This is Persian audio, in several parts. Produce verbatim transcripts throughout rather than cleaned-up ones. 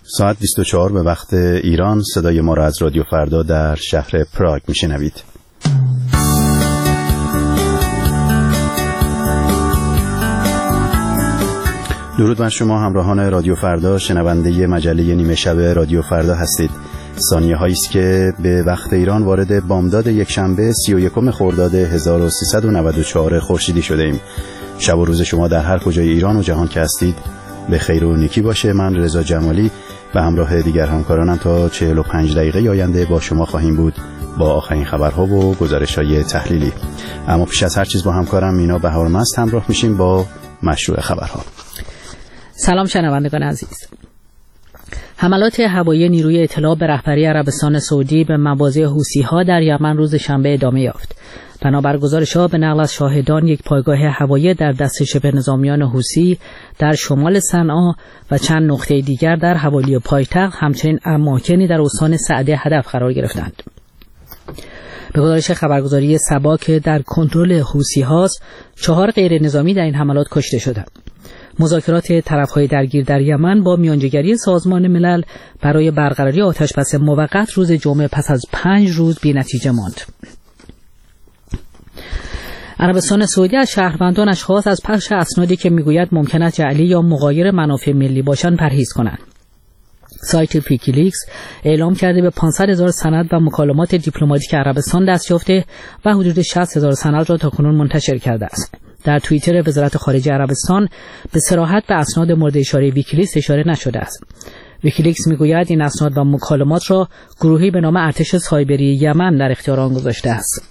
ساعت بیست و چهار به وقت ایران. صدای ما را از رادیو فردا در شهر پراگ میشنوید. درود بر شما همراهان رادیو فردا، شنونده مجله نیمه شب رادیو فردا هستید. ثانیه هایی است که به وقت ایران وارد بامداد یکشنبه سی و یکم خرداد هزار و سیصد و نود و چهار خورشیدی شده ایم. شب و روز شما در هر کجای ایران و جهان که هستید به خیر و نیکی باشه. من رضا جمالی به همراه دیگر همکارانم تا چهل و پنج دقیقه آینده با شما خواهیم بود با آخرین خبرها و گزارش‌های تحلیلی. اما پیش از هر چیز با همکارم مینا بهارمست همراه میشیم با مشروع خبرها. سلام شنوندگان عزیز. حملات هوایی نیروی اطلاع به رهبری عربستان سعودی به مواضع حوثی‌ها در یمن روز شنبه ادامه یافت. بنابر گزارش‌ها به نقل از شاهدان، یک پایگاه هوایی در دست شبه نظامیان حوثی در شمال صنعا و چند نقطه دیگر در حوالی پایتخت، همچنین اماکنی در استان سعده هدف قرار گرفتند. به گزارش خبرگزاری سبا که در کنترل حوثی هاست، چهار غیر نظامی در این حملات کشته شدند. مذاکرات طرف‌های درگیر در یمن با میانجیگری سازمان ملل برای برقراری آتشبس موقت روز جمعه پس از پنج روز بی‌نتیجه ماند. عربستان سعودی از شهروندانش خواست از پخش اسنادی که میگوید ممکن است جعلی یا مغایر منافع ملی باشند پرهیز کنند. سایت ویکیلیکس اعلام کرده به پانصد هزار سند و مکالمات دیپلماتیک عربستان دست یافته و حدود شصت هزار سند را تاکنون منتشر کرده است. در توییتر وزارت خارجه عربستان به صراحت به اسناد مورد اشاره ویکیلیکس اشاره نشده است. ویکیلیکس میگوید این اسناد و مکالمات را گروهی به نام ارتش سایبری یمن در اختیار آن گذاشته است.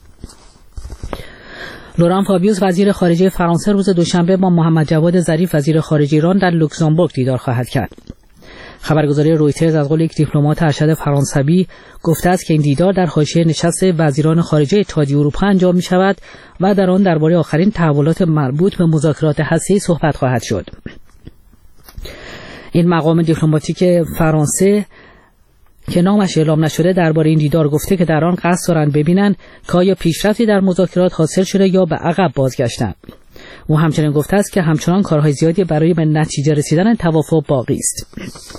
لوران فابیوس وزیر خارجه فرانسه روز دوشنبه با محمد جواد ظریف وزیر خارجه ایران در لوکزامبورگ دیدار خواهد کرد. خبرگزاری رویترز از قول یک دیپلمات ارشد فرانسوی گفته است که این دیدار در حاشیه نشست وزیران خارجه اتحادیه اروپا انجام می شود و در آن درباره آخرین تحولات مربوط به مذاکرات هسته‌ای صحبت خواهد شد. این مقام دیپلماتیک فرانسه که نامش اعلام نشده درباره این دیدار گفته که در آن قصد دارند ببینند که آیا پیشرفتی در مذاکرات حاصل شده یا به عقب بازگشتند. او همچنین گفته است که همچنان کارهای زیادی برای به نتیجه رسیدن توافق باقی است.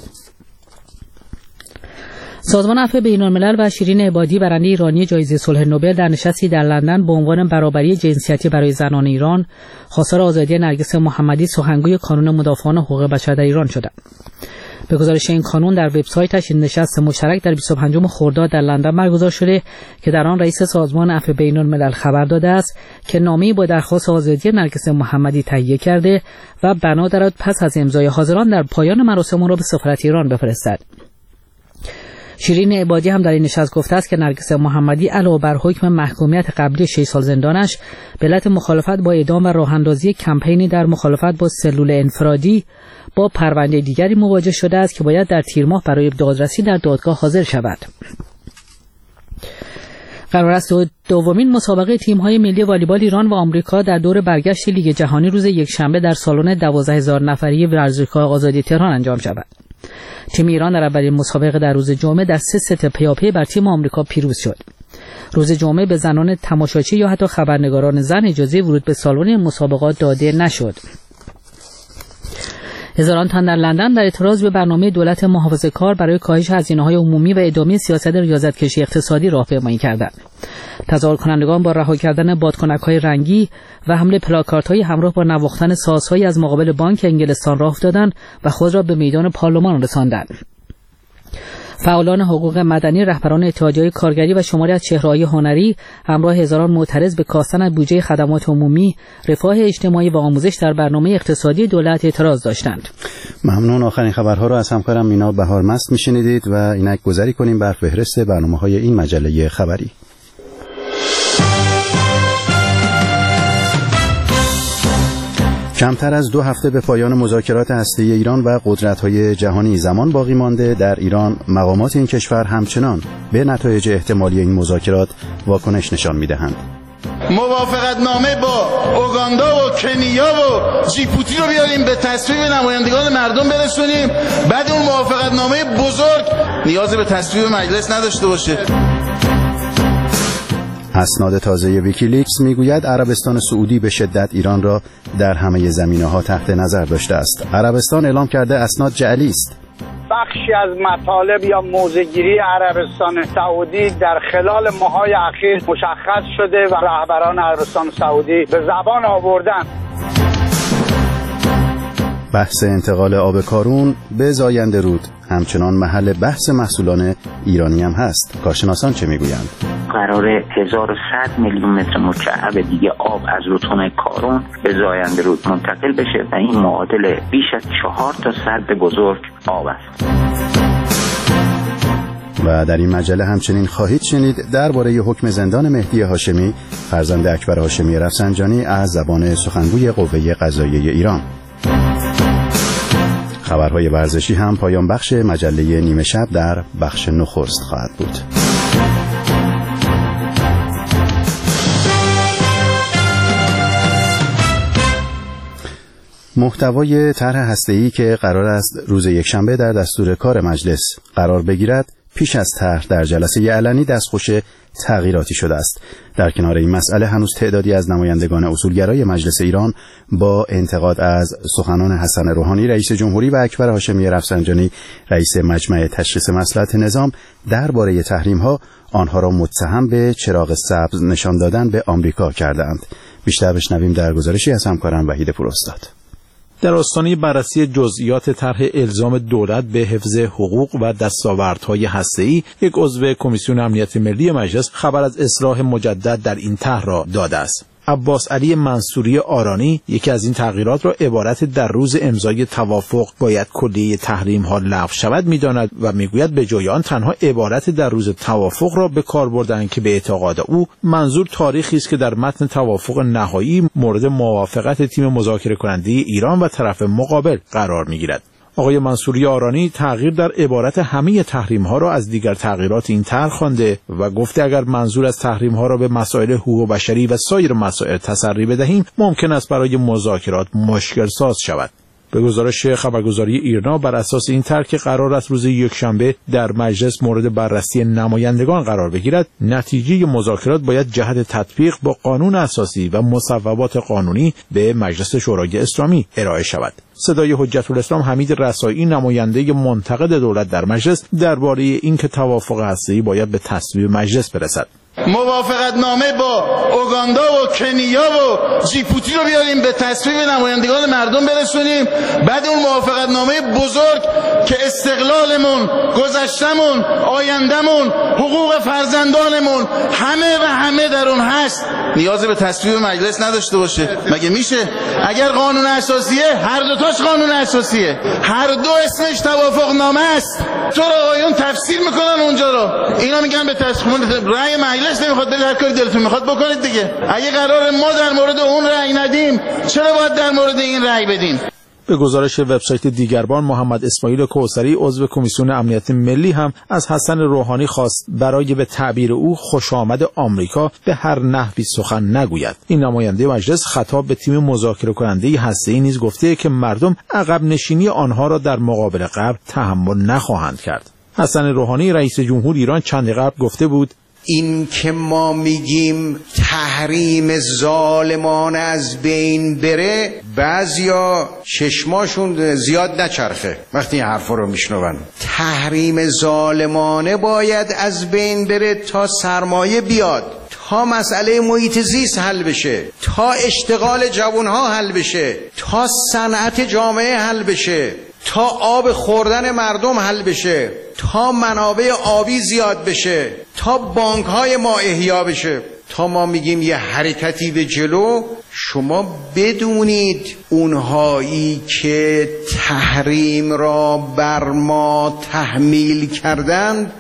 سازمان عفو بین‌الملل و شیرین عبادی برنده ایرانی جایزه صلح نوبل در نشستی در لندن به عنوان برابری جنسیتی برای زنان ایران، خواستار آزادی نرگس محمدی سخنگوی کانون مدافعان حقوق بشر در ایران شدند. به گزارش این کانون در وبسایتش این نشست مشترک در بیست و پنجم خرداد در لندن برگزار شده که در آن رئیس سازمان عفو بین‌الملل خبر داده است که نامه‌ای با درخواست آزادی نرگس محمدی تهیه کرده و بنا دارد پس از امضای حاضران در پایان مراسم را به سفارت ایران بفرستد. شیرین عبادی هم در این نشست گفته است که نرگس محمدی علاوه بر حکم محکومیت قبلی شش سال زندانش به علت مخالفت با اعدام و راه اندازی کمپینی در مخالفت با سلول انفرادی با پرونده دیگری مواجه شده است که باید در تیر ماه برای دادرسی در دادگاه حاضر شود. قرار است دومین مسابقه تیم‌های ملی والیبال ایران و آمریکا در دور برگشت لیگ جهانی روز یکشنبه در سالن دوازده هزار نفری ورزشگاه آزادی تهران انجام شود. تیم ایران در اولین مسابقه در روز جمعه در سه ست پیاپی بر تیم آمریکا پیروز شد. روز جمعه به زنان تماشاچی یا حتی خبرنگاران زن اجازه ورود به سالن مسابقات داده نشد. هزاران تن در لندن در اعتراض به برنامه دولت محافظه‌کار برای کاهش هزینه‌های عمومی و ادامه سیاست ریاضت‌کشی اقتصادی راهپیمایی کردند. تظاهر کنندگان با رها کردن بادکنک‌های رنگی و حمله پلاکاردهای همراه با نواختن سازهایی از مقابل بانک انگلستان راه افتادند و خود را به میدان پارلمان رساندند. فعالان حقوق مدنی، رهبران اتحادیه‌های کارگری و شماری از چهره‌های هنری همراه هزاران معترض به کاستن از بودجه خدمات عمومی، رفاه اجتماعی و آموزش در برنامه اقتصادی دولت اعتراض داشتند. ممنون. آخرین خبرها را از همکارم مینا بهارمست میشنیدید و اینک گذری کنیم بر فهرست برنامه‌های این مجله خبری. کمتر از دو هفته به پایان مذاکرات هسته‌ای ایران و قدرت‌های جهانی زمان باقی مانده، در ایران مقامات این کشور همچنان به نتایج احتمالی این مذاکرات واکنش نشان می‌دهند. موافقت نامه با اوگاندا و کنیا و جیبوتی رو بیاریم به تصویب نمایندگان مردم برسونیم، بعد اون موافقت نامه بزرگ نیاز به تصویب مجلس نداشته باشه. اسناد تازه ویکیلیکس میگوید عربستان سعودی به شدت ایران را در همه زمینه‌ها تحت نظر داشته است. عربستان اعلام کرده اسناد جعلی است. به بخشی از مطالب یا موضع‌گیری عربستان سعودی در خلال ماه‌های اخیر مشخص شده و رهبران عربستان سعودی به زبان آوردن. بحث انتقال آب کارون به زاینده رود همچنان محل بحث محصولان ایرانی هم هست. کارشناسان چه میگویند؟ قراره هزار و صد میلیون متر مکعب دیگه آب از رودخانه کارون به زاینده رود منتقل بشه و این معادل بیش از چهار تا سد بزرگ آب است. و در این مجله همچنین خواهید شنید درباره حکم زندان مهدی هاشمی فرزند اکبر هاشمی رفسنجانی از زبان سخنگوی قوه قضاییه ایران. خبرهای ورزشی هم پایان بخش مجله نیمه شب در بخش نخست خواهد بود. محتوای طرح هسته‌ای که قرار است روز یکشنبه در دستور کار مجلس قرار بگیرد پیش از طرح در جلسه علنی دستخوش تغییراتی شده است. در کنار این مسئله هنوز تعدادی از نمایندگان اصولگرای مجلس ایران با انتقاد از سخنان حسن روحانی رئیس جمهوری و اکبر هاشمی رفسنجانی رئیس مجمع تشخیص مصلحت نظام درباره تحریم‌ها آنها را متهم به چراغ سبز نشان دادن به آمریکا کردند. بیشتر بشنویم در گزارشی از همکارم وحید پوراستاد. در آستانه بررسی جزئیات طرح الزام دولت به حفظ حقوق و دستاوردهای هسته‌ای، یک عضو کمیسیون امنیت ملی مجلس خبر از اصلاح مجدد در این طرح را داده است. عباس علی منصوری آرانی یکی از این تغییرات را عبارت در روز امضای توافق باید کلیه تحریم ها لغو شود می‌داند و میگوید به جای آن تنها عبارت در روز توافق را به کار بردند که به اعتقاد او منظور تاریخی است که در متن توافق نهایی مورد موافقت تیم مذاکره کننده ایران و طرف مقابل قرار می‌گیرد. آقای منصوری آرانی تغییر در عبارت همه تحریم ها را از دیگر تغییرات این طرح خوانده و گفته اگر منظور از تحریم ها را به مسائل حقوق بشری و سایر مسائل تسری بدهیم ممکن است برای مذاکرات مشکل ساز شود. به گزارش خبرگزاری ایرنا بر اساس این طرح که قرار است روز یکشنبه در مجلس مورد بررسی نمایندگان قرار بگیرد، نتیجه مذاکرات باید جهت تطبیق با قانون اساسی و مصوبات قانونی به مجلس شورای اسلامی ارائه شود. صدای حجت الاسلام حمید رسایی نماینده منتقد دولت در مجلس درباره اینکه توافق هسته‌ای باید به تصویب مجلس برسد. موافقت نامه با اوگاندا و کنیا و جیبوتی رو بیاریم به تصویب نمایندگان مردم برسونیم. بعد اون موافقت نامه بزرگ که استقلالمون، گذشتمون، آیندمون، حقوق فرزندانمون همه و همه در اون هست، نیازی به تصویب مجلس نداشته باشه. مگه میشه؟ اگر قانون اساسیه هر دو تاش قانون اساسیه، هر دو اسمش توافق نامه است. تو رو آقایون تفسیر میکنن اونجا رو، اینا میگن به تصویب رأی مجلس نمیخواد برید هر کاری دلتون میخواد بکنید دیگه. اگه قرار ما در مورد اون رأی ندیم چرا باید در مورد این رأی بدیم؟ به گزارش وبسایت دیگربان محمد اسماعیل کوثری عضو کمیسیون امنیت ملی هم از حسن روحانی خواست برای به تعبیر او خوش آمد آمریکا به هر نحوی سخن نگوید. این نماینده مجلس خطاب به تیم مذاکره کننده هسته‌ای نیز گفته که مردم عقب نشینی آنها را در مقابل غرب تحمل نخواهند کرد. حسن روحانی رئیس جمهور ایران چند قبل گفته بود این که ما میگیم تحریم ظالمانه از بین بره، بعضیا چشماشون زیاد نچرخه وقتی این حرفا رو میشنون. تحریم ظالمانه باید از بین بره تا سرمایه بیاد، تا مسئله محیط زیست حل بشه، تا اشتغال جوانها حل بشه، تا صنعت جامعه حل بشه، تا آب خوردن مردم حل بشه، تا منابع آبی زیاد بشه، تا بانک‌های ما احیا بشه. تا ما میگیم یه حرکتی به جلو، شما بدونید اونهایی که تحریم را بر ما تحمیل کردند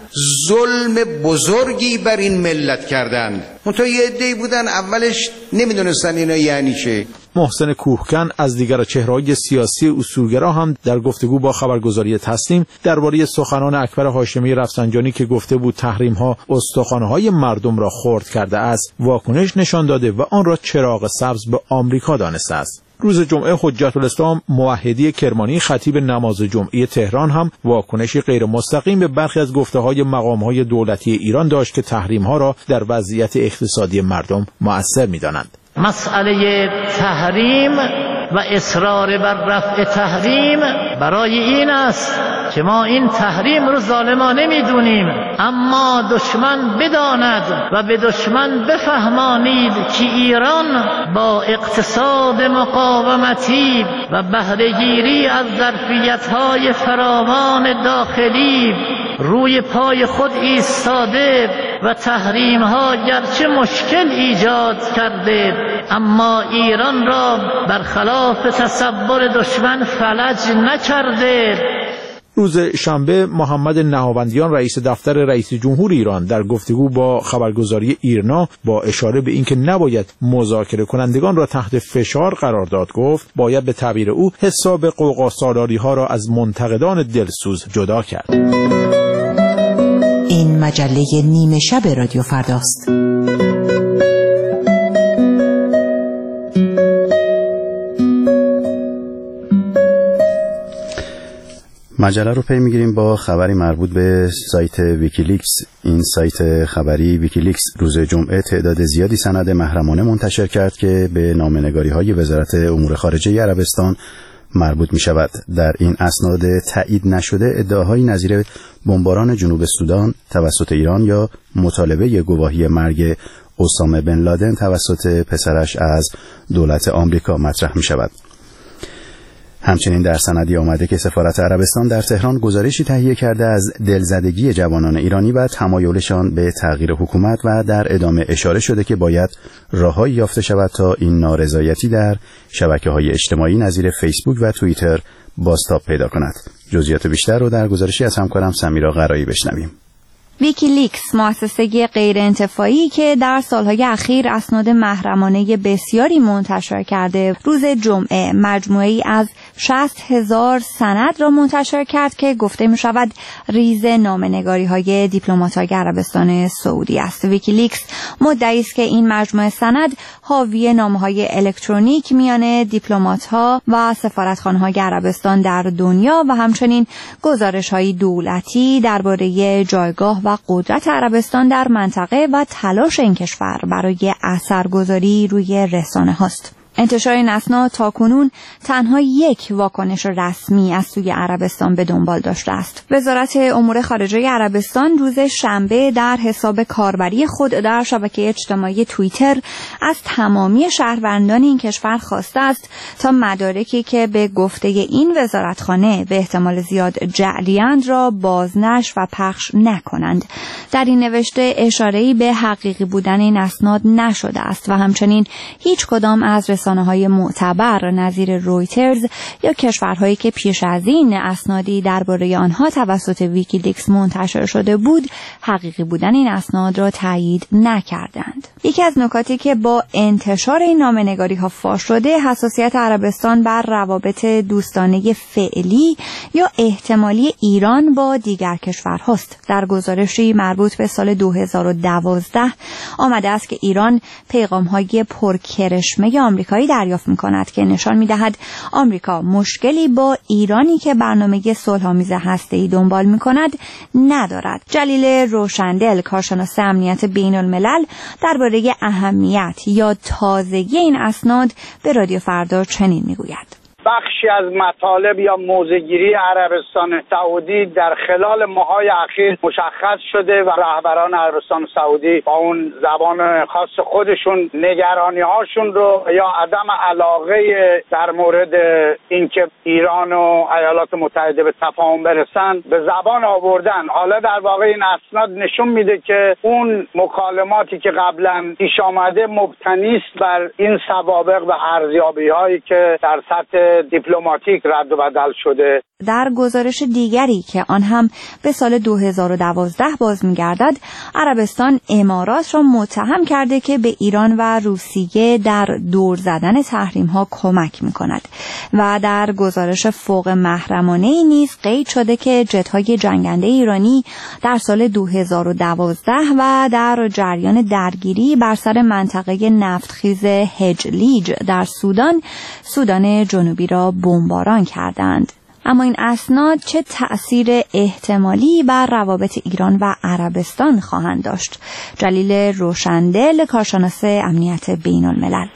ظلم بزرگی بر این ملت کردند. منتها یه عده‌ای بودن اولش نمیدونستن اینا یعنی چه. محسن کوهکن از دیگر چهره‌های سیاسی اصولگرا هم در گفتگو با خبرگزاری تسنیم درباره سخنان اکبر هاشمی رفسنجانی که گفته بود تحریم‌ها استخوان‌های مردم را خرد کرده است واکنش نشان داده و آن را چراغ سبز به آمریکا دانسته است. روز جمعه حجت الاسلام موحدی کرمانی خطیب نماز جمعه تهران هم واکنشی غیر مستقیم به برخی از گفته‌های مقام‌های دولتی ایران داشت که تحریم‌ها را در وضعیت اقتصادی مردم مؤثر می‌دانند. مسئله تحریم و اصرار بر رفع تحریم برای این است که ما این تحریم رو ظالمانه میدونیم، اما دشمن بداند و به دشمن بفهمانید که ایران با اقتصاد مقاومتی و بهره‌گیری از ظرفیت‌های فراوان داخلی روی پای خود ایستاده و تحریم‌ها گرچه مشکل ایجاد کرده اما ایران را برخلاف تصور دشمن فلج نکرده. روز شنبه محمد نهاوندیان رئیس دفتر رئیس جمهور ایران در گفتگو با خبرگزاری ایرنا با اشاره به اینکه نباید مذاکره کنندگان را تحت فشار قرار داد گفت باید به تعبیر او حساب قوقاسالاری‌ها را از منتقدان دلسوز جدا کرد. این مجله نیمه شب رادیو فرداست. مجله رو پی میگیریم با خبری مربوط به سایت ویکیلیکس. این سایت خبری ویکیلیکس روز جمعه تعداد زیادی سند محرمانه منتشر کرد که به نامه‌نگاری‌های وزارت امور خارجه عربستان مربوط می شود. در این اسناد تایید نشده ادعاهای نظیر بمباران جنوب سودان توسط ایران یا مطالبه گواهی مرگ اسامه بن لادن توسط پسرش از دولت آمریکا مطرح می شود. همچنین در سندی آمده که سفارت عربستان در تهران گزارشی تهیه کرده از دلزدگی جوانان ایرانی و تمایلشان به تغییر حکومت و در ادامه اشاره شده که باید راههایی یافته شود تا این نارضایتی در شبکه‌های اجتماعی نظیر فیسبوک و توییتر بازتاب پیدا کند. جزئیات بیشتر رو در گزارشی از همکارم سمیرا قرایی بشنویم. ویکیلیکس، مؤسسه غیرانتفاعی که در سالهای اخیر اسناد محرمانه بسیاری منتشر کرده، روز جمعه مجموعه‌ای از شصت هزار سند را منتشر کرد که گفته می شود ریز نامه‌نگاری‌های دیپلمات‌های عربستان سعودی است. ویکیلیکس مدعی است که این مجموعه سند حاوی نامه‌های الکترونیک میان دیپلمات‌ها و سفارتخانه‌های عربستان در دنیا و همچنین گزارش‌های دولتی درباره جایگاه و قدرت عربستان در منطقه و تلاش این کشور برای اثرگذاری روی رسانه هاست. انتشار این اسناد تاکنون تنها یک واکنش رسمی از سوی عربستان به دنبال داشته است. وزارت امور خارجه عربستان روز شنبه در حساب کاربری خود در شبکه اجتماعی توییتر از تمامی شهروندان این کشور خواسته است تا مدارکی که به گفته این وزارتخانه به احتمال زیاد جعلی‌اند را بازنشر و پخش نکنند. در این نوشته اشاره‌ای به حقیقی بودن این اسناد نشده است و همچنین هیچ کدام از رسانه‌های معتبر نظیر رویترز یا کشورهایی که پیش از این اسنادی درباره آنها توسط ویکیلیکس منتشر شده بود حقیقی بودن این اسناد را تایید نکردند. یکی از نکاتی که با انتشار این نامه‌نگاری‌ها فاش شده حساسیت عربستان بر روابط دوستانه فعلی یا احتمالی ایران با دیگر کشورهاست. در گزارشی مربوط به سال دو هزار و دوازده آمده است که ایران پیغام‌های پرکرشمه آمریکایی دریافت می‌کند که نشان می‌دهد آمریکا مشکلی با ایرانی که برنامه صلح‌آمیز هسته‌ای دنبال می‌کند ندارد. جلیل روشندل، کارشناس امنیت بین‌الملل، درباره اهمیت یا تازگی این اسناد به رادیو فردا چنین می‌گوید: بخشی از مطالب یا موضع‌گیری عربستان سعودی در خلال ماه‌های اخیر مشخص شده و رهبران عربستان سعودی با اون زبان خاص خودشون نگرانی‌هاشون رو یا عدم علاقه در مورد اینکه ایران و ایالات متحده به تفاهم برسن به زبان آوردن. حالا در واقع این اسناد نشون میده که اون مکالماتی که قبلا پیش آمده مبتنی است بر این سوابق و ارزیابی‌هایی که در سطح دیپلماتیک رد و بدل شده. در گزارش دیگری که آن هم به سال دو هزار و دوازده باز می‌گردد، عربستان امارات را متهم کرده که به ایران و روسیه در دور زدن تحریم‌ها کمک می‌کند و در گزارش فوق محرمانه‌ای نیز قید شده که جت‌های جنگنده ایرانی در سال دو هزار و دوازده و در جریان درگیری بر سر منطقه نفتخیز هجلیج در سودان، سودان جنوبی را بمباران کردند. اما این اسناد چه تأثیر احتمالی بر روابط ایران و عربستان خواهند داشت؟ جلیل روشندل، کارشناس امنیت بین الملل: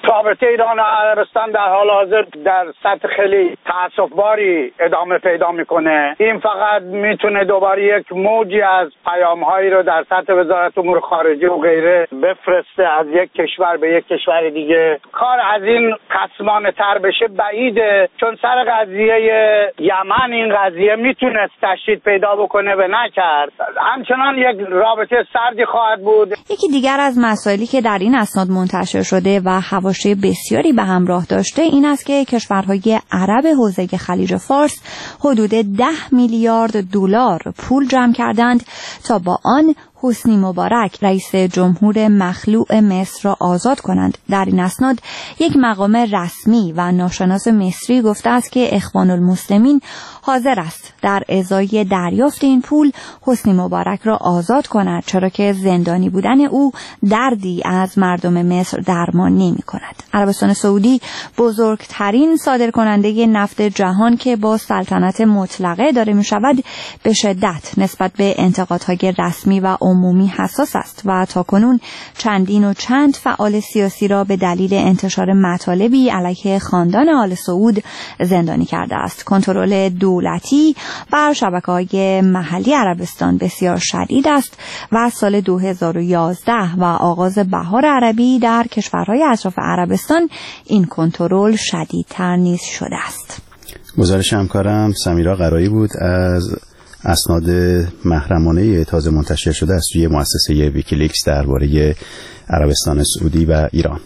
رابطه ایران و عربستان در حال حاضر در سطح خیلی تأسف‌باری ادامه پیدا میکنه. این فقط میتونه دوباره یک موجی از پیام‌هایی رو در سطح وزارت امور خارجه و غیره بفرسته از یک کشور به یک کشور دیگه. کار از این خصمانه تر بشه بعیده، چون سر قضیه یمن این قضیه میتونست تشدید پیدا بکنه و نکرد. همچنان یک رابطه سردی خواهد بود. یکی دیگر از مسائلی که در این اسناد منتشر شده و حواشی بسیاری به همراه داشته این است که کشورهای عرب حوزه خلیج فارس حدود ده میلیارد دلار پول جمع کردند تا با آن حسنی مبارک رئیس جمهور مخلوع مصر را آزاد کنند. در این اسناد یک مقام رسمی و ناشناس مصری گفته است که اخوان المسلمین حاضر است در ازای دریافت این پول حسنی مبارک را آزاد کند، چرا که زندانی بودن او دردی از مردم مصر درمان نمی کند. عربستان سعودی بزرگترین صادرکننده نفت جهان که با سلطنت مطلقه داره می شود به شدت نسبت به انتقادهای رسمی و عمومی حساس است و تاکنون چندین و چند فعال سیاسی را به دلیل انتشار مطالبی علیه خاندان آل سعود زندانی کرده است. کنترل دولتی بر شبکه‌های محلی عربستان بسیار شدید است و از سال دو هزار و یازده و آغاز بهار عربی در کشورهای اطراف عربستان این کنترل شدیدتر نیز شده است. گزارش همکارم سمیرا قرایی بود از اسناد محرمانه تازه منتشر شده از سوی مؤسسه ویکیلیکس درباره عربستان سعودی و ایران.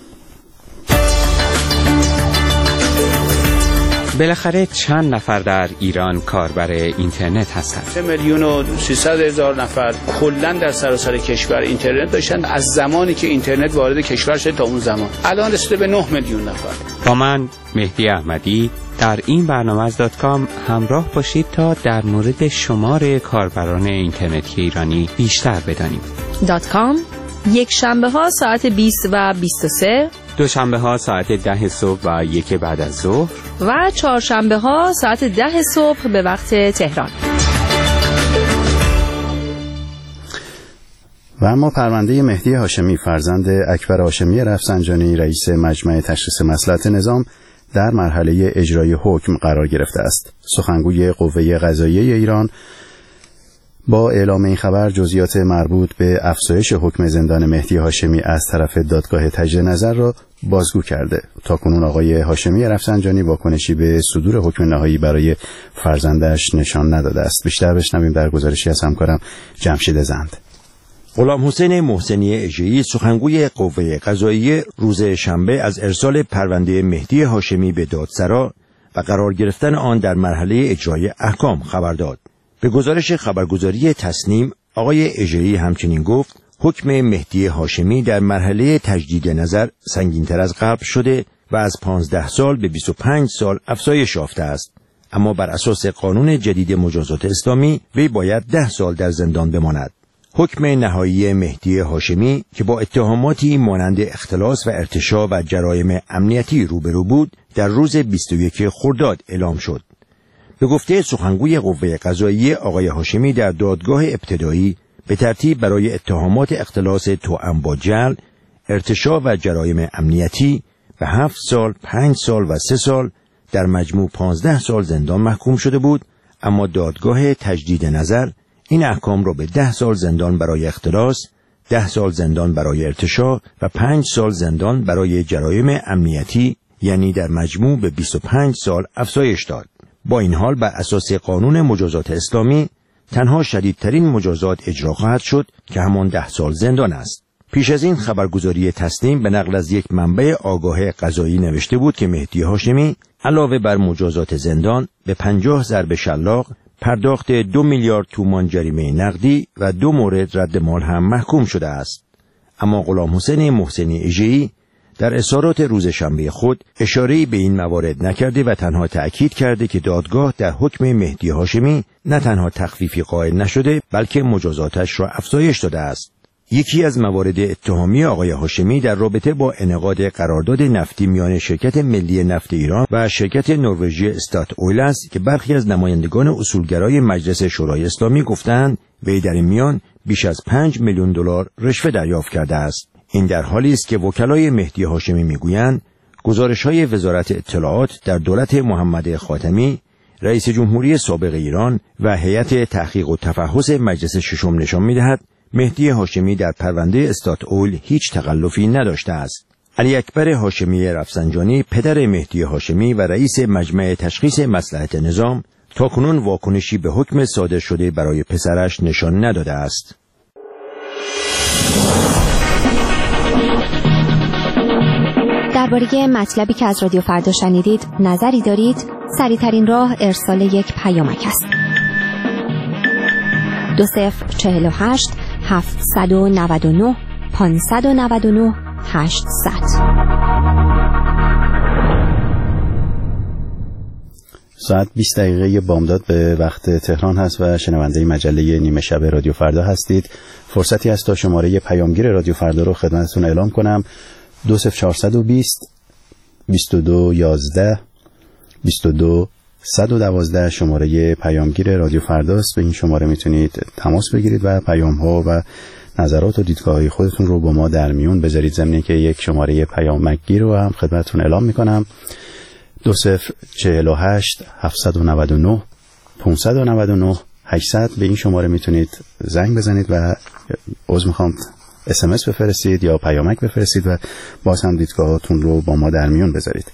بالاخره چند نفر در ایران کاربر اینترنت هستند؟ سه میلیون و سیصد هزار نفر کلا در سراسر کشور اینترنت داشتن از زمانی که اینترنت وارد کشور شد تا اون زمان. الان رسیده به نه میلیون نفر. با من مهدی احمدی در این برنامه از دات کام همراه باشید تا در مورد شمار کاربران اینترنتی ایرانی بیشتر بدانیم. دات کام یک شنبه ها ساعت بیست و بیست و سه، دوشنبه ها ساعت ده صبح و یک بعد از ظهر و چهارشنبه ها ساعت ده صبح به وقت تهران. و اما پرونده مهدی هاشمی فرزند اکبر هاشمی رفسنجانی رئیس مجمع تشخیص مصلحت نظام در مرحله اجرای حکم قرار گرفته است. سخنگوی قوه قضاییه ایران با اعلام این خبر جزئیات مربوط به افزایش حکم زندان مهدی هاشمی از طرف دادگاه تجدید نظر را بازگو کرده. تاکنون آقای هاشمی رفسنجانی واکنشی به صدور حکم نهایی برای فرزندش نشان نداده است. بیشتر بشنویم در گزارشی از همکارم جمشید زند. غلام حسین محسنی اژه‌ای سخنگوی قوه قضاییه روز شنبه از ارسال پرونده مهدی هاشمی به دادسرا و قرار گرفتن آن در مرحله اجرای احکام خبر داد. به گزارش خبرگزاری تصنیم آقای اژه‌ای همچنین گفت حکم مهدی هاشمی در مرحله تجدید نظر سنگین‌تر از قبل شده و از پانزده سال به بیست و پنج سال افزایش یافته است، اما بر اساس قانون جدید مجازات اسلامی وی باید ده سال در زندان بماند. حکم نهایی مهدی هاشمی که با اتهاماتی مانند اختلاس و ارتشاء و جرایم امنیتی روبرو بود در روز بیست و یکم خرداد اعلام شد. به گفته سخنگوی قوه قضاییه آقای هاشمی در دادگاه ابتدایی به ترتیب برای اتهامات اختلاس توأم با جعل، ارتشاء و جرایم امنیتی به هفت سال، پنج سال و سه سال در مجموع پانزده سال زندان محکوم شده بود، اما دادگاه تجدید نظر این احکام را به ده سال زندان برای اختلاس، ده سال زندان برای ارتشاء و پنج سال زندان برای جرایم امنیتی یعنی در مجموع به بیست و پنج سال افزایش داد. با این حال بر اساس قانون مجازات اسلامی تنها شدیدترین مجازات اجرا خواهد شد که همان ده سال زندان است. پیش از این خبرگزاری تسنیم به نقل از یک منبع آگاه قضایی نوشته بود که مهدی هاشمی علاوه بر مجازات زندان به پنجاه ضرب شلاق، پرداخت دو میلیارد تومان جریمه نقدی و دو مورد رد مال هم محکوم شده است. اما غلام حسین محسنی اژه‌ای در اظهارات روز شنبه خود اشاره‌ای به این موارد نکرده و تنها تأکید کرده که دادگاه در حکم مهدی هاشمی نه تنها تخفیفی قائل نشده بلکه مجازاتش را افزایش داده است. یکی از موارد اتهامی آقای هاشمی در رابطه با انعقاد قرارداد نفتی میان شرکت ملی نفت ایران و شرکت نروژی استات اویل است که برخی از نمایندگان اصولگرای مجلس شورای اسلامی گفتند وی در این میان بیش از پنج میلیون دلار رشوه دریافت کرده است. این در حالی است که وکلای مهدی هاشمی میگویند گزارش‌های وزارت اطلاعات در دولت محمد خاتمی، رئیس جمهوری سابق ایران و هیئت تحقیق و تفحص مجلس ششم نشان می‌دهد مهدی هاشمی در پرونده استات‌اول هیچ تخلفی نداشته است. علی اکبر هاشمی رفسنجانی، پدر مهدی هاشمی و رئیس مجمع تشخیص مصلحت نظام، تاکنون واکنشی به حکم صادر شده برای پسرش نشان نداده است. درباره مطلبی که از رادیو فردا شنیدید نظری دارید؟ سریع‌ترین راه ارسال یک پیامک است. دو صفر چهل و هشت هفتصد و نود و نه پانصد و نود و نه هشتصد. ساعت بیست دقیقه بامداد به وقت تهران هست و شنونده مجله نیمه شب رادیو فردا هستید. فرصتی است تا شماره پیامگیر رادیو فردا رو خدمتتون اعلام کنم. دو صفر چهارصد و بیست بیست و دو یازده بیست و دو صد و دوازده شماره پیامگیر رادیو فرداست. به این شماره میتونید تماس بگیرید و پیام ها و نظرات و دیدگاه های خودتون رو با ما در میون بذارید، ضمن که یک شماره پیامگیر رو هم خدمتتون اعلام میکنم. دو صفر چهل و هشت هفتصد و نود و نه پانصد و نود و نه هشتصد. به این شماره میتونید زنگ بزنید و عذر میخوام اس ام اس بفرستید یا پیامک بفرستید و باز هم دیدگاهاتون رو با ما در میون بذارید.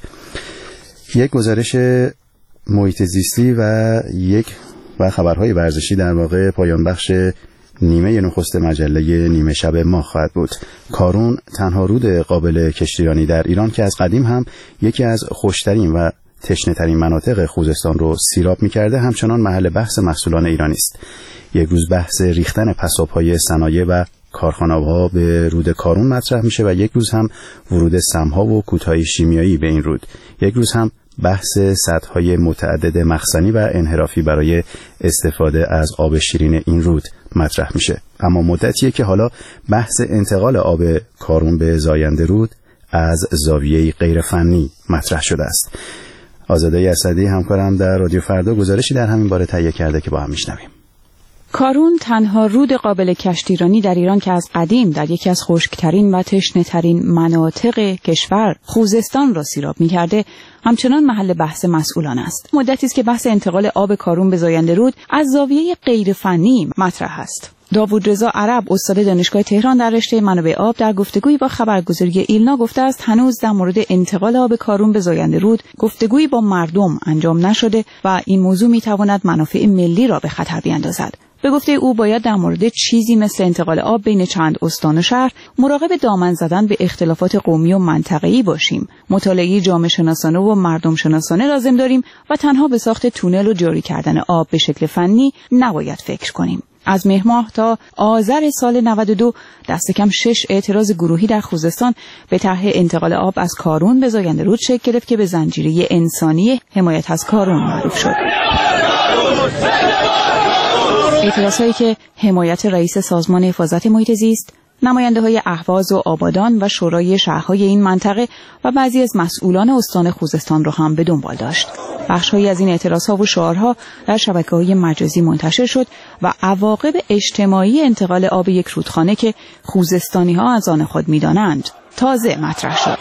یک گزارش محیط زیستی و یک و خبرهای ورزشی در واقع پایان بخش نیمه نخست مجله نیمه شب ما خواهد بود. کارون، تنها رود قابل کشتیرانی در ایران که از قدیم هم یکی از خوشترین و تشنه‌ترین مناطق خوزستان رو سیراب می‌کرده، همچنان محل بحث محصولان ایرانی است. یک روز بحث ریختن پساب‌های صنایع و کارخانه‌ها به رود کارون مطرح میشه و یک روز هم ورود سم‌ها و کودهای شیمیایی به این رود. یک روز هم بحث سدهای متعدد مخزنی و انحرافی برای استفاده از آب شیرین این رود مطرح میشه. اما مدتیه که حالا بحث انتقال آب کارون به زاینده رود از زاویه غیر فنی مطرح شده است. آزاده اسدی همکارم در رادیو فردا گزارشی در همین باره تهیه کرده که با هم میشنویم. کارون، تنها رود قابل کشتیرانی در ایران که از قدیم در یکی از خشکترین و تشنه‌ترین مناطق کشور خوزستان را سیراب می‌کرده، همچنان محل بحث مسئولان است. مدتی است که بحث انتقال آب کارون به زاینده رود از زاویه غیر فنی مطرح است. داوود رضا عرب، استاد دانشگاه تهران در رشته منابع آب، در گفتگویی با خبرگزاری ایلنا گفته است هنوز در مورد انتقال آب کارون به زاینده رود گفتگویی با مردم انجام نشده و این موضوع می‌تواند منافع ملی را به خطر بیندازد. به گفته او باید در مورد چیزی مثل انتقال آب بین چند استان و شهر مراقب دامن زدن به اختلافات قومی و منطقه‌ای باشیم. مطالعه جامعه شناسانه و مردم شناسانه لازم داریم و تنها به ساخت تونل و جاری کردن آب به شکل فنی نباید فکر کنیم. از مهر ماه تا آذر سال نود و دو دست کم شش اعتراض گروهی در خوزستان به طرح انتقال آب از کارون به زاینده رود شکل گرفت که به زنجیره انسانی حمایت از کارون معروف شد. اعتراضهایی که حمایت رئیس سازمان حفاظت محیط زیست، نماینده‌های اهواز و آبادان و شورای شهرهای این منطقه و بعضی از مسئولان استان خوزستان را هم به دنبال داشت. بخش‌هایی از این اعتراضها و شعارها در شبکه‌های مجازی منتشر شد و عواقب اجتماعی انتقال آب یک رودخانه که خوزستانی‌ها از آن خود می‌دانند تازه مطرح شد.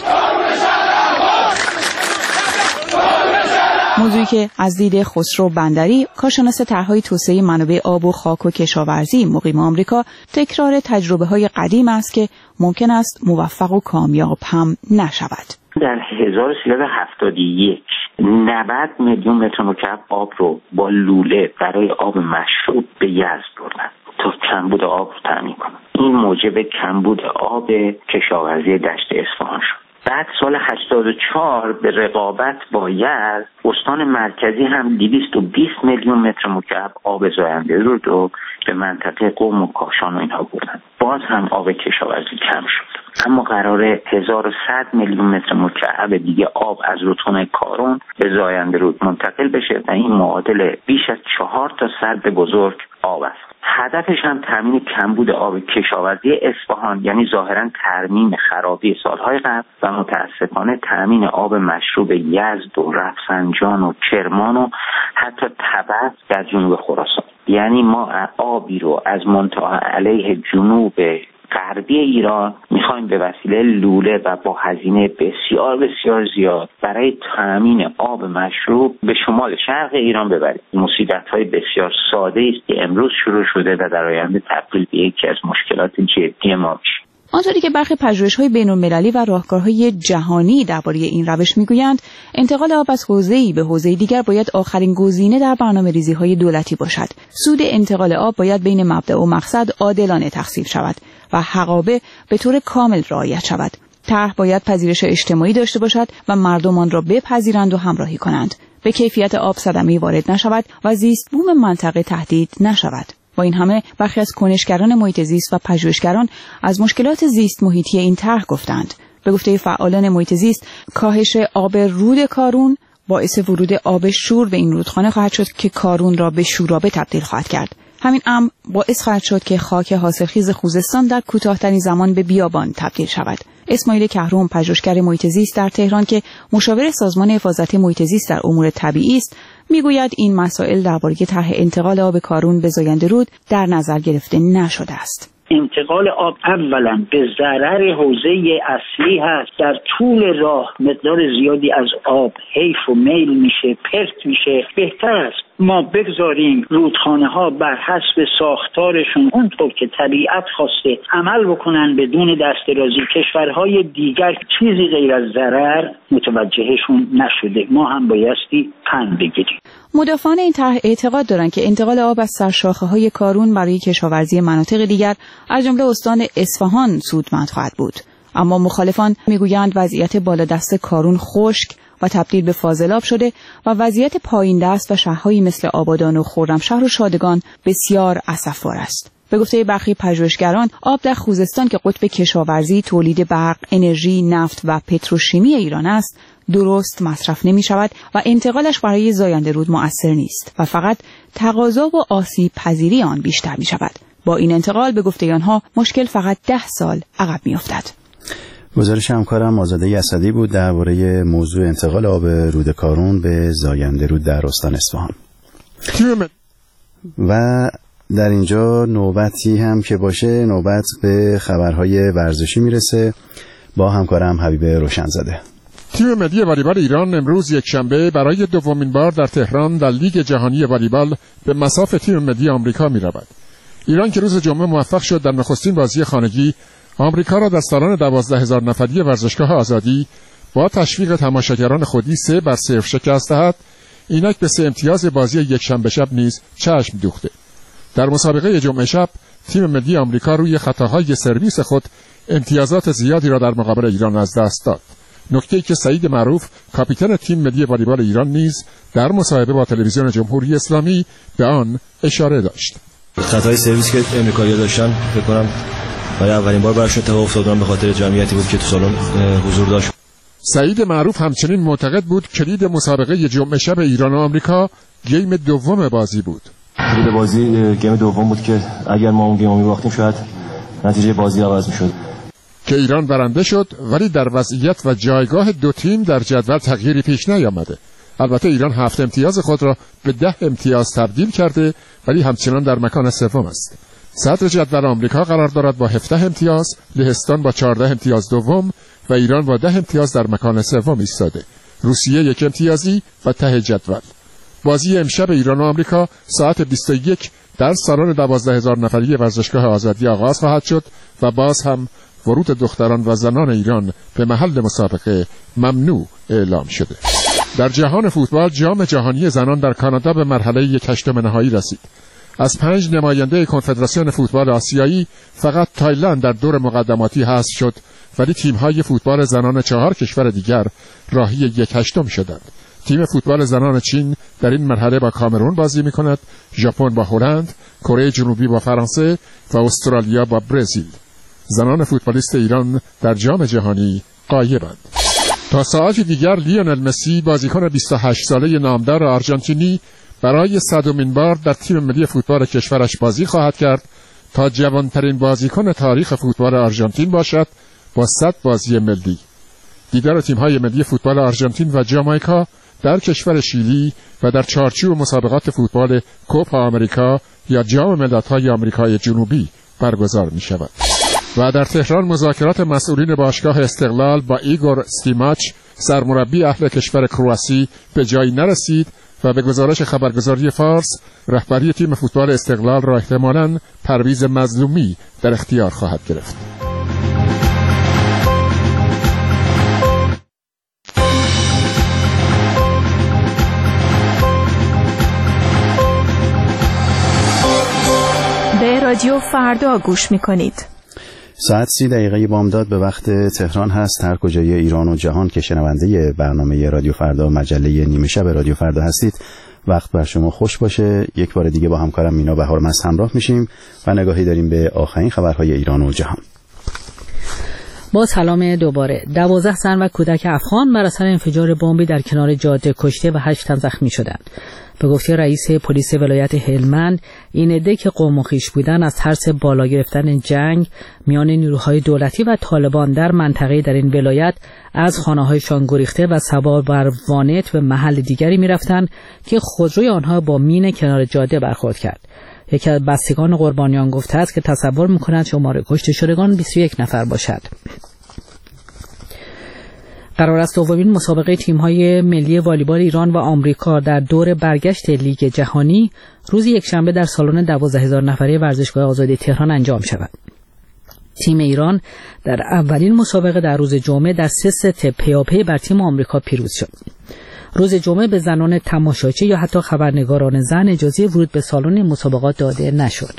موضوعی که از دید خسرو بندری، کارشناس طرح‌های توسعه منابع آب و خاک و کشاورزی مقیم آمریکا، تکرار تجربه‌های قدیم است که ممکن است موفق و کامیاب هم نشود. در هزار و سیصد و هفتاد و یک نود میلیون متر مکعب آب رو با لوله برای آب مشروب به یزد بردن تا کمبود آب رو تامین کنن. این موجب کمبود آب کشاورزی دشت اصفهان شد. بعد سال هشتاد و چهار به رقابت با یزد، استان مرکزی هم دویست و بیست میلیون متر مکعب آب زاینده رود رو به منطقه قم و کاشان و اینها بردن. باز هم آب کشاورزی کم شد. اما قراره هزار و صد میلیون متر مکعب دیگه آب از رودخانه کارون به زاینده رود منتقل بشه و این معادل بیش از چهار تا سد بزرگ آب است. هدفش هم تامین کمبود آب کشاورزی اصفهان، یعنی ظاهرا ترمیم خرابی سالهای قبل و متاسفانه تامین آب مشروب یزد و رفسنجان و کرمان و حتی تبت در جنوب خراسان. یعنی ما آبی رو از منطقه علیه جنوب غرب غربی ایران میخوایم به وسیله لوله و با هزینه بسیار بسیار زیاد برای تامین آب مشروب به شمال شرق ایران ببریم. مصیبت‌های بسیار ساده است که امروز شروع شده و در آینده تبدیل به یکی از مشکلات جدی ما میشه. آنطوری که برخی پژوهش‌های بین‌المللی و راهکارهای جهانی درباره این روش میگویند، انتقال آب از حوزه‌ای به حوزه دیگر باید آخرین گزینه در برنامه‌ریزی‌های دولتی باشد. سود انتقال آب باید بین مبدأ و مقصد عادلانه تقسیم شود و حقابه به طور کامل رعایت شود. طرح باید پذیرش اجتماعی داشته باشد و مردم آن را بپذیرند و همراهی کنند. به کیفیت آب صدمه‌ای وارد نشود و زیست بوم منطقه تهدید نشود. با این همه برخی از کنشگران محیط زیست و پژوهشگران از مشکلات زیست محیطی این طرح گفتند. به گفته فعالان محیط زیست، کاهش آب رود کارون باعث ورود آب شور به این رودخانه خواهد شد که کارون را به شورابه تبدیل خواهد کرد. همین امر باعث خواهد شد که خاک حاصلخیز خوزستان در کوتاه‌ترین زمان به بیابان تبدیل شود. اسماعیل کهرم، پژوهشگر محیط زیست در تهران که مشاور سازمان حفاظت محیط زیست در امور طبیعی است، میگوید این مسائل درباره طرح انتقال آب کارون به زاینده رود در نظر گرفته نشده است. انتقال آب اولا به ضرر حوزه اصلی هست. در طول راه مقدار زیادی از آب حیف و میل میشه، پرت میشه. بهتر است ما بگذاریم رودخانه ها بر حسب ساختارشون اونطور که طبیعت خواسته عمل بکنن بدون دسترازی. کشورهای دیگر چیزی غیر از ضرر متوجهشون نشده. ما هم بایستی پند بگیریم. مدافعان این طرح اعتقاد دارند که انتقال آب از سرشاخه‌های کارون برای کشاورزی مناطق دیگر از جمله استان اصفهان سودمند خواهد بود. اما مخالفان میگویند وضعیت بالادست کارون خشک و تبدیل به فاضلاب شده و وضعیت پایین دست و شهرهایی مثل آبادان و خرمشهر و شادگان بسیار اسفبار است. به گفته برخی پژوهشگران، آب در خوزستان که قطب کشاورزی، تولید برق، انرژی، نفت و پتروشیمی ایران است، درست مصرف نمی شود و انتقالش برای زاینده رود مؤثر نیست و فقط تقاضا و آسیب پذیری آن بیشتر می شود. با این انتقال به گفته آنها مشکل فقط ده سال عقب می افتد. گزارش همکارم آزاده اسدی بود درباره موضوع انتقال آب رود کارون به زاینده رود در استان اصفهان. و در اینجا نوبتی هم که باشه، نوبت به خبرهای ورزشی میرسه با همکارم حبیب روشنزاده. تیم ملی والیبال ایران امروز یک شنبه برای دومین بار در تهران در لیگ جهانی والیبال به مصاف تیم ملی آمریکا می رود. ایران که روز جمعه موفق شد در نخستین بازی خانگی آمریکا را در سالن دوازده هزار نفری ورزشگاه آزادی با تشویق تماشاگران خودی سه بر صفر شکست دهد، اینک به سه امتیاز بازی یک شنبه شب نیز چشم دوخته. در مسابقه جمعه شب تیم ملی آمریکا روی خطاهای سرویس خود امتیازات زیادی را در مقابل ایران از دست داد. نکته‌ای که سعید معروف کاپیتان تیم ملی والیبال ایران نیز در مصاحبه با تلویزیون جمهوری اسلامی به آن اشاره داشت. خطای سرویس که امریکایی‌ها داشتن فکر کنم برای اولین بار براشون اتفاق افتاد، به خاطر جمعیتی بود که تو سالن حضور داشت. سعید معروف همچنین معتقد بود کلید مسابقه جمعه شب ایران و آمریکا گیم دوم بازی بود. کلید بازی گیم دوم بود که اگر ما اون گیم رو می‌باختیم شاید نتیجه بازی عوض می‌شد. که ایران برنده شد، ولی در وضعیت و جایگاه دو تیم در جدول تغییری پیش نیامده. البته ایران هفت امتیاز خود را به ده امتیاز تبدیل کرده، ولی همچنان در مکان سوم است. صدر جدول آمریکا قرار دارد با هفده امتیاز، لهستان با چهارده امتیاز دوم و ایران با ده امتیاز در مکان سوم ایستاده. روسیه یک امتیازی و ته جدول. بازی امشب ایران و آمریکا ساعت بیست و یک در سالن دوازده هزار نفری ورزشگاه آزادی آغاز خواهد شد و باز هم ورود دختران و زنان ایران به محل مسابقه ممنوع اعلام شده. در جهان فوتبال جام جهانی زنان در کانادا به مرحله یک هشتم نهایی رسید. از پنج نماینده کنفدراسیون فوتبال آسیایی فقط تایلند در دور مقدماتی حذف شد، ولی تیم‌های فوتبال زنان چهار کشور دیگر راهی یک هشتم شدند. تیم فوتبال زنان چین در این مرحله با کامرون بازی می‌کند، ژاپن با هلند، کره جنوبی با فرانسه و استرالیا با برزیل. زنان فوتبالیست ایران در جام جهانی غایبند. تا ساعتی دیگر لیونل مسی بازیکن بیست و هشت ساله نامدار آرژانتینی برای صدمین بار در تیم ملی فوتبال کشورش بازی خواهد کرد تا جوانترین بازیکن تاریخ فوتبال آرژانتین باشد با صد بازی ملی. دیدار تیم‌های ملی فوتبال آرژانتین و جامائیکا در کشور شیلی و در چارچوب مسابقات فوتبال کوپا آمریکا یا جام ملت‌های آمریکای جنوبی برگزار می‌شود. و در تهران مذاکرات مسئولین باشگاه استقلال با ایگور استیماچ سرمربی اهل کشور کرواسی به جایی نرسید و به گزارش خبرگزاری فارس رهبری تیم فوتبال استقلال را احتمالاً پرویز مظلومی در اختیار خواهد گرفت. به رادیو فردا گوش می‌کنید. ساعت سی دقیقه بامداد به وقت تهران هست. هر کجای ایران و جهان که شنونده برنامه رادیو فردا مجله نیمه شب رادیو فردا هستید، وقت بر شما خوش باشه. یک بار دیگه با همکارم مینا بهارمست همراه میشیم و نگاهی داریم به آخرین خبرهای ایران و جهان. با سلام دوباره. دوازده زن و کودک افغان بر اثر انفجار بمبی در کنار جاده کشته و هشت تن زخمی شدند. به گفته رئیس پلیس ولایت هلمند، این عده که قوم و خویش بودن از ترس بالا گرفتن جنگ میان نیروهای دولتی و طالبان در منطقه در این ولایت از خانه‌هایشان گریخته و سوار بر وانت به محل دیگری می‌رفتند که خودروی آنها با مین کنار جاده برخورد کرد. یکی از بستگان قربانیان گفته است که تصور می‌کنند شمار کشته شدگان بیست و یک نفر باشد. قرار است دومین مسابقه تیم‌های ملی والیبال ایران و آمریکا در دور برگشت لیگ جهانی روز یکشنبه در سالن دوازده هزار نفره ورزشگاه آزادی تهران انجام شود. تیم ایران در اولین مسابقه در روز جمعه در سه ست پیاپی بر تیم آمریکا پیروز شد. روز جمعه به زنان تماشاچی یا حتی خبرنگاران زن اجازه ورود به سالن مسابقات داده نشد.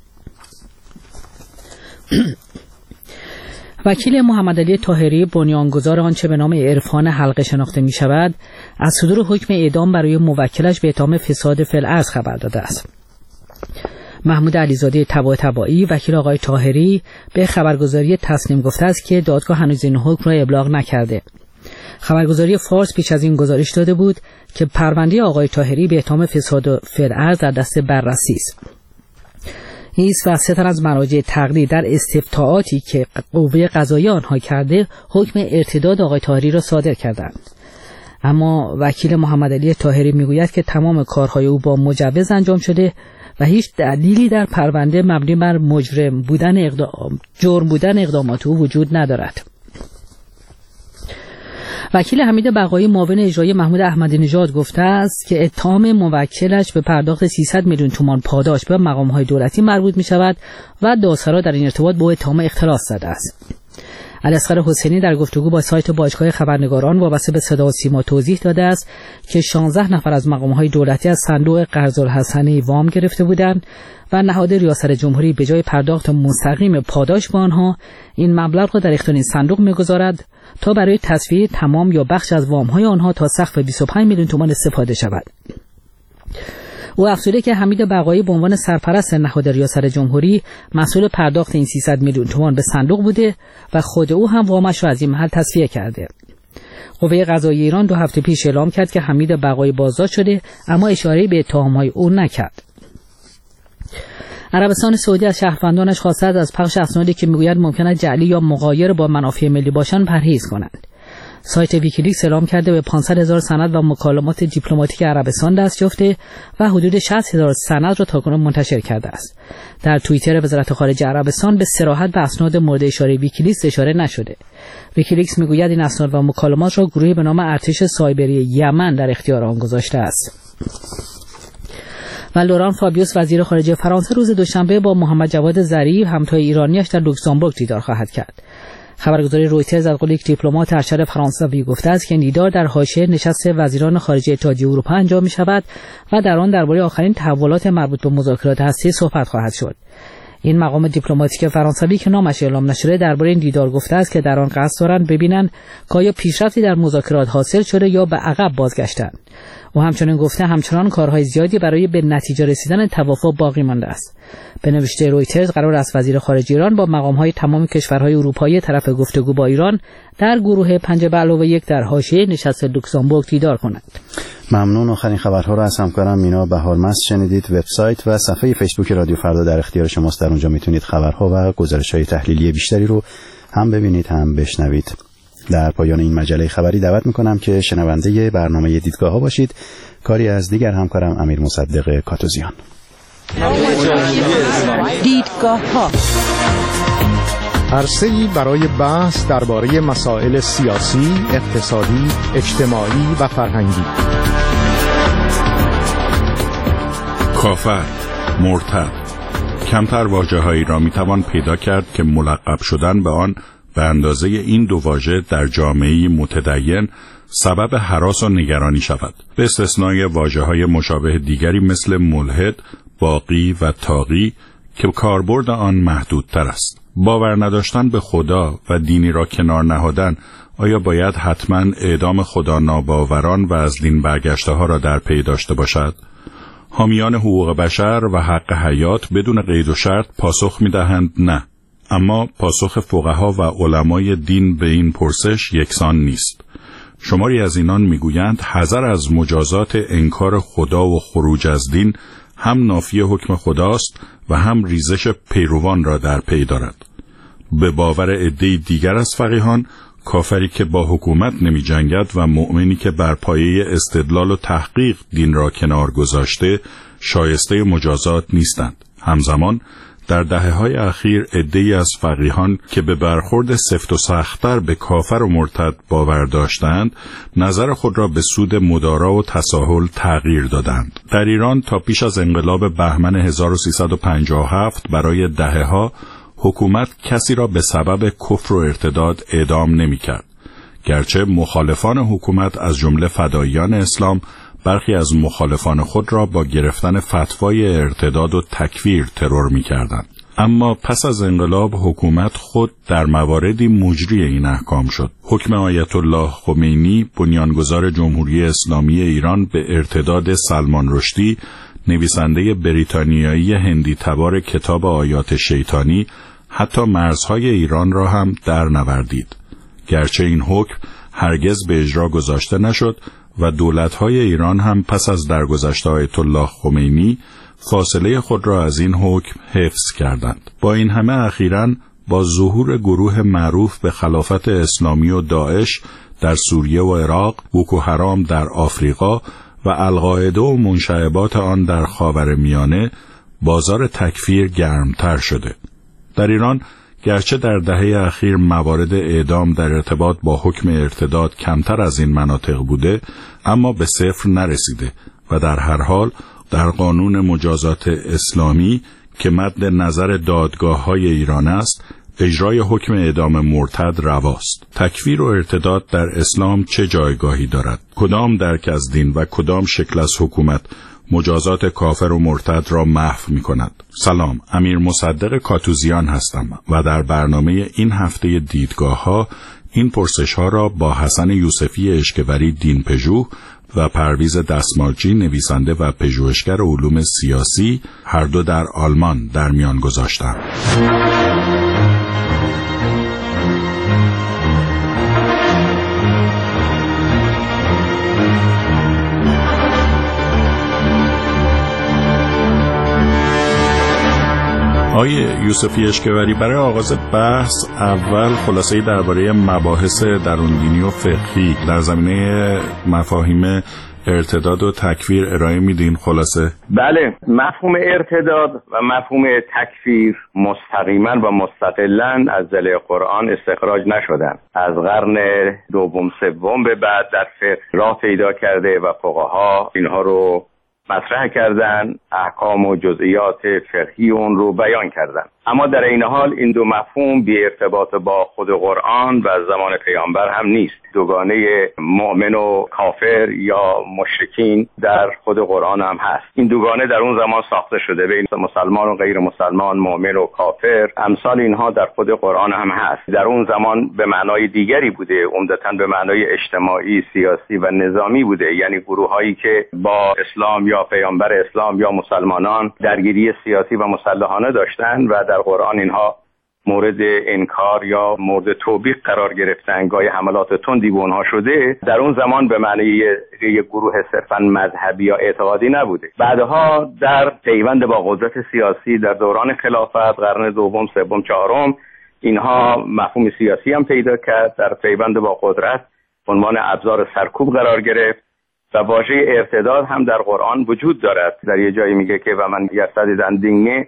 وکیل محمد علی طاهری بنیانگذار آنچه به نام عرفان حلقه شناخته می شود از صدور حکم اعدام برای موکلش به اتهام فساد فی الارض خبر داده است. محمود علیزاده طباطبایی وکیل آقای طاهری به خبرگزاری تسنیم گفته است که دادگاه هنوز این حکم را ابلاغ نکرده. خبرگزاری فارس پیش از این گزارش داده بود که پرونده آقای طاهری به اتهام فساد فی الارض در دست بررسی است. ایست و سه تن از مراجع تقلید در استفتاءاتی که قوه قضاییه آنها کرده حکم ارتداد آقای طاهری را صادر کردند. اما وکیل محمد علی طاهری میگوید که تمام کارهای او با مجوز انجام شده و هیچ دلیلی در پرونده مبنی بر مجرم بودن اقدام جرم بودن اقدامات او وجود ندارد. وکیل حمید بقایی معاون اجرایی محمود احمدی نژاد گفته است که اتهام موکلش به پرداخت سیصد میلیون تومان پاداش به مقام‌های دولتی مربوط می شود و دادسرا در این ارتباط با اتهام اختلاس زده است. علیاصغر حسینی در گفتگو با سایت باشگاه خبرنگاران وابسته به صدا و سیما توضیح داده است که شانزده نفر از مقام‌های دولتی از صندوق قرض‌الحسنه وام گرفته بودند و نهاد ریاست جمهوری به جای پرداخت مستقیم پاداش به آنها این مبلغ را در اختیار این صندوق می‌گذارد تا برای تسویه تمام یا بخش از وام‌های آنها تا سقف بیست و پنج میلیون تومان استفاده شود. او افزوده که حمید بقایی به عنوان سرپرست نهاد ریاست جمهوری مسئول پرداخت این سیصد میلیون تومان به صندوق بوده و خود او هم وامش را از این محل تسویه کرده. قوه قضاییه ایران دو هفته پیش اعلام کرد که حمید بقایی بازداشت شده اما اشاره‌ای به اتهام‌های او نکرد. عربستان سعودی از شهروندانش خواسته از پخش اسنادی که میگوید ممکن است جعلی یا مغایر با منافع ملی باشند پرهیز کنند. سایت ویکیلیکس اعلام کرده به پانصد هزار سند و مکالمات دیپلماتیک عربستان دست یافته و حدود شصت هزار سند را تاکنون منتشر کرده است. در توییتر وزارت خارجه عربستان به صراحت به اسناد مورد اشاره ویکیلیکس اشاره نشده. ویکیلیکس میگوید این اسناد و مکالمات را گروهی به نام ارتش سایبری یمن در اختیار آن گذاشته است. و لوران فابیوس وزیر خارجه فرانسه روز دوشنبه با محمد جواد ظریف همتای ایرانیش در لوکزامبورگ دیدار خواهد کرد. خبرگزاری رویترز از قول یک دیپلمات ارشد فرانسوی گفته است که این دیدار در حاشیه نشست وزیران خارجه اتحادیه اروپا انجام می شود و در آن درباره آخرین تحولات مربوط به مذاکرات هسته‌ای صحبت خواهد شد. این مقام دیپلماتیک فرانسوی که نامش اعلام نشده درباره این دیدار گفته است که در آن قصد دارند ببینند که آیا پیشرفتی در مذاکرات حاصل شده یا به عقب بازگشتند. و همچنین گفته همچنان کارهای زیادی برای به نتیجه رسیدن توافق باقی مانده است. به نوشته رویترز قرار است وزیر خارجه ایران با مقام‌های تمام کشورهای اروپایی طرف گفتگو با ایران در گروه پنج به علاوه یک در حاشیه نشست لوکزامبورگ دیدار کنند. ممنون. آخرین خبرها را از همکارم مینا بهارمست شنیدید. وبسایت و صفحه فیسبوک رادیو فردا در اختیار شماست. در اونجا میتونید خبرها و گزارش‌های تحلیلی بیشتری رو هم ببینید هم بشنوید. در پایان این مجله خبری دعوت میکنم که شنونده برنامه دیدگاه ها باشید. کاری از دیگر همکارم امیر مصدق کاتوزیان. دیدگاه ها عرصه‌ای برای بحث درباره مسائل سیاسی، اقتصادی، اجتماعی و فرهنگی. کافر، مرتد، کمتر واژه‌هایی را میتوان پیدا کرد که ملقب شدن به آن به اندازه این دو واژه در جامعه متدین سبب هراس و نگرانی شود، به استثنای واژه‌های مشابه دیگری مثل ملحد، باغی و طاغی که کاربرد آن محدودتر است. باور نداشتن به خدا و دینی را کنار نهادن آیا باید حتما اعدام خدا ناباوران و از دین برگشته ها را در پی داشته باشد؟ حامیان حقوق بشر و حق حیات بدون قید و شرط پاسخ می‌دهند نه. اما پاسخ فقها و علمای دین به این پرسش یکسان نیست. شماری از اینان میگویند حذر از مجازات انکار خدا و خروج از دین هم نافی حکم خداست و هم ریزش پیروان را در پی دارد. به باور عده‌ای دیگر از فقیهان، کافری که با حکومت نمی جنگد و مؤمنی که بر پایه استدلال و تحقیق دین را کنار گذاشته شایسته مجازات نیستند. همزمان در دهه‌های اخیر عده‌ای از فقیهان که به برخورد سفت و سخت‌تر به کافر و مرتد باور داشتند، نظر خود را به سود مدارا و تساهل تغییر دادند. در ایران تا پیش از انقلاب بهمن هزار و سیصد و پنجاه و هفت برای دهه‌ها حکومت کسی را به سبب کفر و ارتداد اعدام نمی‌کرد. گرچه مخالفان حکومت از جمله فداییان اسلام برخی از مخالفان خود را با گرفتن فتوای ارتداد و تکفیر ترور می‌کردند. اما پس از انقلاب حکومت خود در مواردی مجری این احکام شد. حکم آیت الله خمینی، بنیانگذار جمهوری اسلامی ایران، به ارتداد سلمان رشدی، نویسنده بریتانیایی هندی تبار کتاب آیات شیطانی، حتی مرزهای ایران را هم در نوردید. گرچه این حکم هرگز به اجرا گذاشته نشد و دولت‌های ایران هم پس از درگذشت آیت الله خمینی فاصله خود را از این حکم حفظ کردند. با این همه اخیراً با ظهور گروه معروف به خلافت اسلامی و داعش در سوریه و عراق، بوکو حرام در آفریقا و القاعده و منشعبات آن در خاورمیانه، بازار تکفیر گرمتر شده. در ایران گرچه در دهه اخیر موارد اعدام در ارتباط با حکم ارتداد کمتر از این مناطق بوده، اما به صفر نرسیده و در هر حال در قانون مجازات اسلامی که مد نظر دادگاه‌های ایران است، اجرای حکم اعدام مرتد رواست. تکفیر و ارتداد در اسلام چه جایگاهی دارد؟ کدام درک از دین و کدام شکل از حکومت مجازات کافر و مرتد را محو می کند؟ سلام، امیر مصدق کاتوزیان هستم و در برنامه این هفته دیدگاه ها این پرسش ها را با حسن یوسفی اشکوری دین پژوه و پرویز دستمالچی نویسنده و پژوهشگر علوم سیاسی هر دو در آلمان در میان گذاشتم. آقای یوسفی اشکوری، برای آغاز بحث اول خلاصه‌ای درباره مباحث درون‌دینی و فقهی در زمینه مفاهیم ارتداد و تکفیر ارائه میدین. خلاصه بله، مفهوم ارتداد و مفهوم تکفیر مستقیما و مستقلاً از دل قرآن استخراج نشدن. از قرن دوم سوم به بعد در فقه راه پیدا کرده و فقها اینها رو مطرح کردن، احکام و جزئیات فقهی اون رو بیان کردن. اما در این حال این دو مفهوم بی ارتباط با خود قرآن و زمان پیامبر هم نیست. دوگانه مؤمن و کافر یا مشرکین در خود قرآن هم هست. این دوگانه در اون زمان ساخته شده بین مسلمان و غیر مسلمان، مؤمن و کافر. امثال اینها در خود قرآن هم هست. در اون زمان به معنای دیگری بوده، عمدتاً به معنای اجتماعی، سیاسی و نظامی بوده، یعنی گروه‌هایی که با اسلام یا پیامبر اسلام یا مسلمانان درگیری سیاسی و مسلحانه داشتن و در قرآن اینها مورد انکار یا مورد توبیخ قرار گرفتن، گاهی حملات تندی به اونها شده. در اون زمان به معنی یک گروه صرفاً مذهبی یا اعتقادی نبوده. بعدها در پیوند با قدرت سیاسی در دوران خلافت قرن دوم، سوم، چهارم اینها مفهوم سیاسی هم پیدا کرد، در پیوند با قدرت عنوان ابزار سرکوب قرار گرفت و واژه ارتداد هم در قرآن وجود دارد. در یه جایی میگه که و من یرتددن دینه،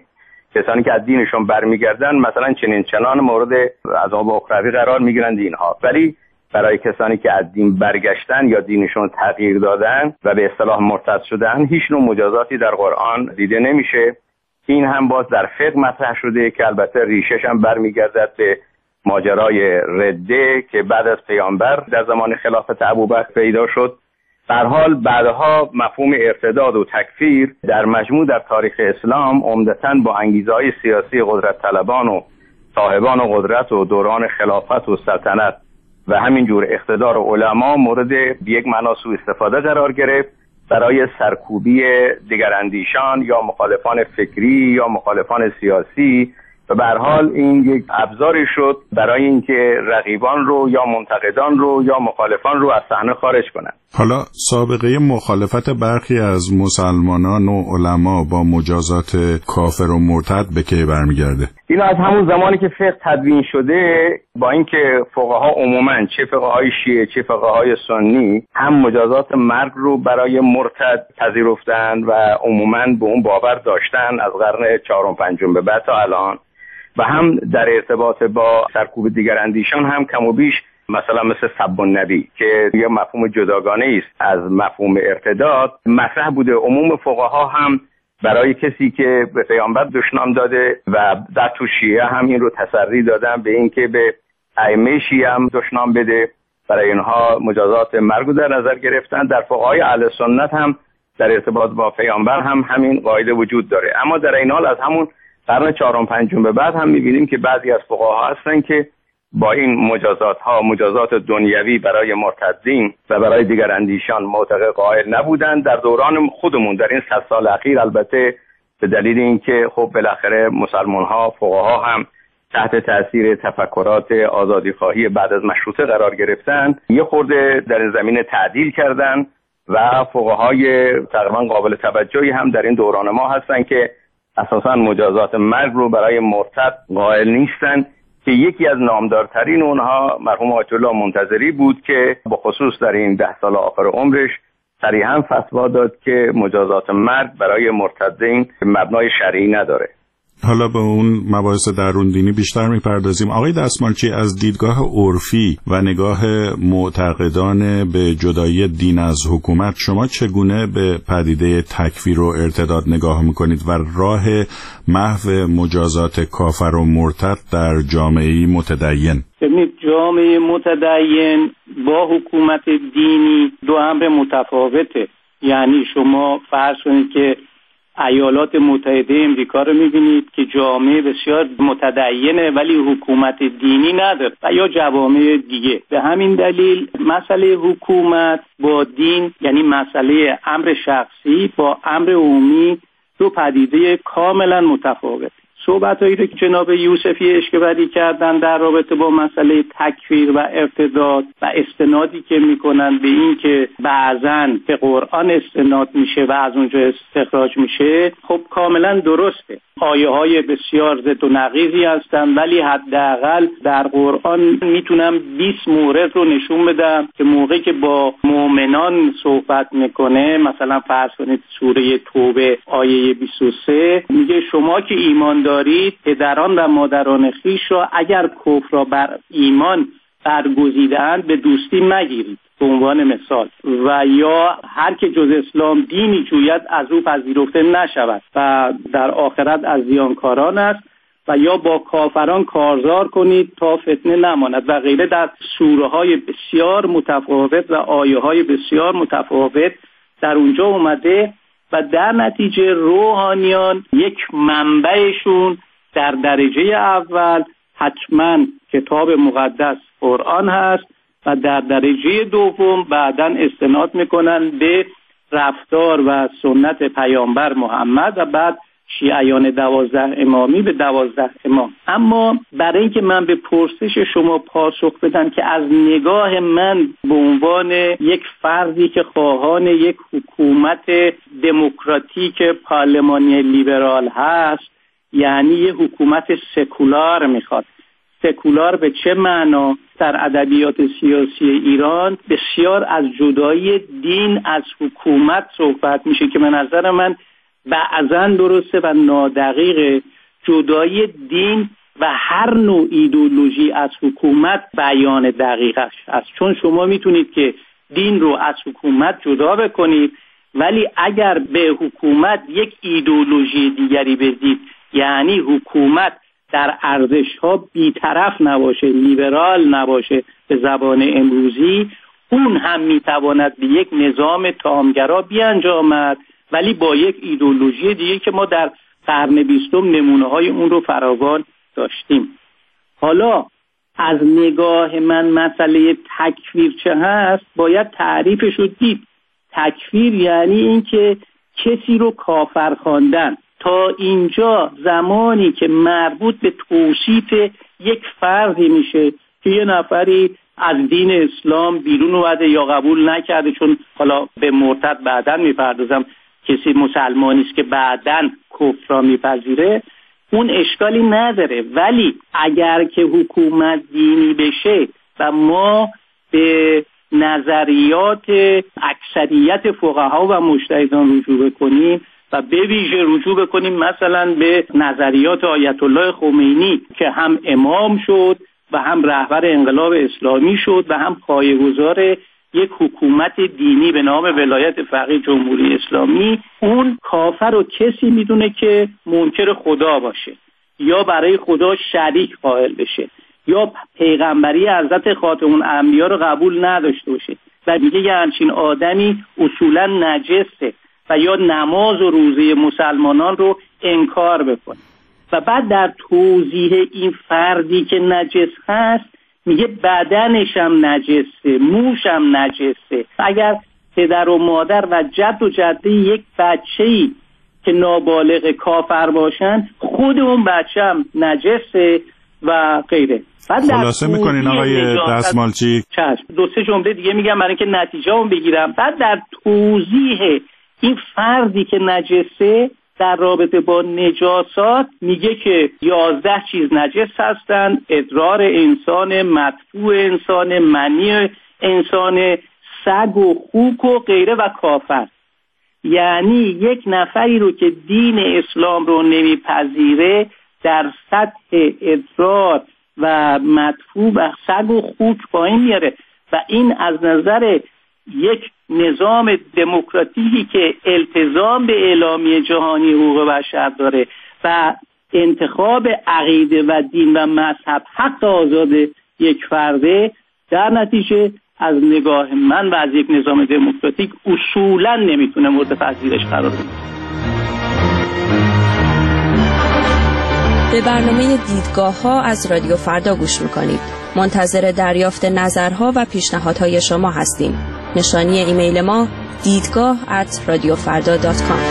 کسانی که از دینشون برمیگردن مثلا چنین چنان مورد عذاب اخروی قرار میگیرند اینها، ولی برای کسانی که از دین برگشتن یا دینشون تغییر دادن و به اصطلاح مرتد شدن هیچ نوع مجازاتی در قرآن دیده نمیشه. این هم باز در فقه مطرح شده که البته ریشش هم برمیگردد به ماجرای رده که بعد از پیامبر در زمان خلافت ابوبکر پیدا شد. در حال بعدها مفهوم ارتداد و تکفیر در مجموع در تاریخ اسلام عمدتاً با انگیزه‌های سیاسی قدرت طلبان و صاحبان و قدرت و دوران خلافت و سلطنت و همینجور اقتدار علما مورد یک معنا سوء استفاده قرار گرفت برای سرکوبی دیگراندیشان یا مخالفان فکری یا مخالفان سیاسی و به هر حال این یک ابزاری شد برای اینکه رقیبان رو یا منتقدان رو یا مخالفان رو از صحنه خارج کنند. حالا سابقه مخالفت برخی از مسلمانان و علما با مجازات کافر و مرتد به کی برمیگرده؟ این از همون زمانی که فقه تدوین شده، با اینکه فقها عموماً چه فقهای شیعه چه فقهای سنی هم مجازات مرگ رو برای مرتد پذیرفتن و عموماً به اون باور داشتن از قرن چهارم پنجم به بعد تا الان، و هم در ارتباط با سرکوب دیگراندیشان هم کم و بیش مثلا مثل سب النبی که یه مفهوم جداگانه است از مفهوم ارتداد مطرح بوده. عموم فقها هم برای کسی که به پیامبر دشنام داده و در تو شیعه هم این رو تسری دادن به این که به ائمه شیعه هم دشنام بده، برای اینها مجازات مرگ رو در نظر گرفتن. در فقهای اهل سنت هم در ارتباط با پیامبر هم همین قاعده وجود داره. اما در این حال از همون قرن چهارم پنجم به بعد هم می‌بینیم که بعضی از فقها هستن که با این مجازات ها مجازات دنیوی برای مرتدین و برای دیگر اندیشان معتقد قائل نبودن. در دوران خودمون در این صد سال اخیر البته به دلیل اینکه خب بالاخره مسلمان ها فقها هم تحت تاثیر تفکرات آزادی خواهی بعد از مشروطه قرار گرفتن، یه خورده در این زمینه تعدیل کردن و فقهای تقریبا قابل توجهی هم در این دوران ما هستن که اساساً مجازات مرگ رو برای مرتد قائل نیستن، که یکی از نامدارترین اونها مرحوم آیت الله منتظری بود که به خصوص در این ده سال آخر عمرش صریحاً فتوا داد که مجازات مرگ برای مرتدین مبنای شرعی نداره. حالا به اون مباحث درون دینی بیشتر میپردازیم. آقای دستمالچی، از دیدگاه عرفی و نگاه معتقدان به جدایی دین از حکومت شما چگونه به پدیده تکفیر و ارتداد نگاه میکنید و راه محو مجازات کافر و مرتد در جامعه متدین؟ ببینید، جامعه متدین با حکومت دینی دو امر متفاوته. یعنی شما فرض کنید که ایالات متحده امریکا رو می‌بینید که جامعه بسیار متدینه ولی حکومت دینی نداره، و یا جوامع دیگه. به همین دلیل مسئله حکومت با دین، یعنی مسئله امر شخصی با امر عمومی، دو پدیده کاملا متفاوت. صحبتایی رو که جناب یوسفی اشکبری کردن در رابطه با مسئله تکفیر و ارتداد و استنادی که میکنن به این که بعضاً به قرآن استناد میشه و از اونجا استخراج میشه، خب کاملا درسته. آیه های بسیار ضد و نقیضی هستن، ولی حداقل در قرآن میتونم بیست مورد رو نشون بدم که موقعی که با مؤمنان صحبت میکنه، مثلا فرض کنید سوره توبه آیه بیست و سه میگه شما که ایمان دارید پدران و مادران خویش را اگر کفر را بر ایمان برگزیده‌اند به دوستی مگیرید، به عنوان مثال. و یا هر که جز اسلام دینی جوید از او پذیرفته نشود و در آخرت از زیانکاران است، و یا با کافران کارزار کنید تا فتنه نماند و غیره. در سوره های بسیار متفاوت و آیه های بسیار متفاوت در اونجا اومده، و در نتیجه روحانیان یک منبعشون در درجه اول حتما کتاب مقدس قرآن هست و در درجه دوم بعداً استناد میکنن به رفتار و سنت پیامبر محمد و بعد شیعیان دوازده امامی به دوازده امام. اما برای اینکه من به پرسش شما پاسخ بدم که از نگاه من به عنوان یک فردی که خواهان یک حکومت دموکراتیک پارلمانی لیبرال هست، یعنی یک حکومت سکولار میخواد. سکولار به چه معنا؟ در ادبیات سیاسی ایران بسیار از جدایی دین از حکومت صحبت میشه که به نظر من بعضاً درسته و نادقیقه، جدایی دین و هر نوع ایدئولوژی از حکومت بیان دقیقش است. چون شما میتونید که دین رو از حکومت جدا بکنید، ولی اگر به حکومت یک ایدئولوژی دیگری بدید، یعنی حکومت در ارزش‌ها بی‌طرف نباشه، لیبرال نباشه به زبان امروزی، اون هم میتواند به یک نظام تامگرا بیانجامد، ولی با یک ایدئولوژی دیگه که ما در قرن بیستم نمونه‌های اون رو فراوان داشتیم. حالا از نگاه من مسئله تکفیر چه هست باید تعریفش رو دید. تکفیر یعنی این که کسی رو کافر خواندن. تا اینجا زمانی که مربوط به توصیف یک فردی میشه که یه نفری از دین اسلام بیرون اومده یا قبول نکرده، چون حالا به مرتد بعداً میپردازم، کسی مسلمانی است که بعداً کفر را میپذیره، اون اشکالی نداره. ولی اگر که حکومت دینی بشه و ما به نظریات اکثریت فقها و مجتهدان رجوع بکنیم و به ویژه رجوع بکنیم مثلا به نظریات آیت الله خمینی که هم امام شد و هم رهبر انقلاب اسلامی شد و هم پایه‌گذار یک حکومت دینی به نام ولایت فقیه جمهوری اسلامی، اون کافر رو کسی میدونه که منکر خدا باشه یا برای خدا شریک قائل بشه یا پیغمبری حضرت خاتم الانبیا رو قبول نداشته باشه و میگه یه همچین آدمی اصولا نجسه و یا نماز و روزه مسلمانان رو انکار بکنه. و بعد در توضیح این فردی که نجس هست میگه بدنش هم نجسه، موش هم نجسه. اگر پدر و مادر و جد و جده یک بچه‌ای که نابالغ کافر باشن، خود اون بچه هم نجسه و غیره. خلاصه میکنین آقای دستمالچی؟ چشم. دو سه جمله دیگه میگم برای اینکه نتیجه رو بگیرم. بعد در توضیح این فردی که نجسه در رابطه با نجاسات میگه که یازده چیز نجس هستن: ادرار انسان، مدفوع انسان، منی انسان، سگ و خوک و غیره و کافر. یعنی یک نفری رو که دین اسلام رو نمیپذیره در سطح ادرار و مدفوع و سگ و خوک پایین میاره و این از نظر یک نظام دموکراتیکی که التزام به اعلامیه جهانی حقوق بشر داره و انتخاب عقیده و دین و مذهب حق آزاد یک فرده، در نتیجه از نگاه من و از یک نظام دموکراتیک اصولا نمیتونه مورد پذیرش قرار بگیره. به برنامه دیدگاه ها از رادیو فردا گوش میکنید. منتظر دریافت نظرها و پیشنهادهای شما هستیم. نشانی ایمیل ما دیدگاه ات رادیو فردا دات کام.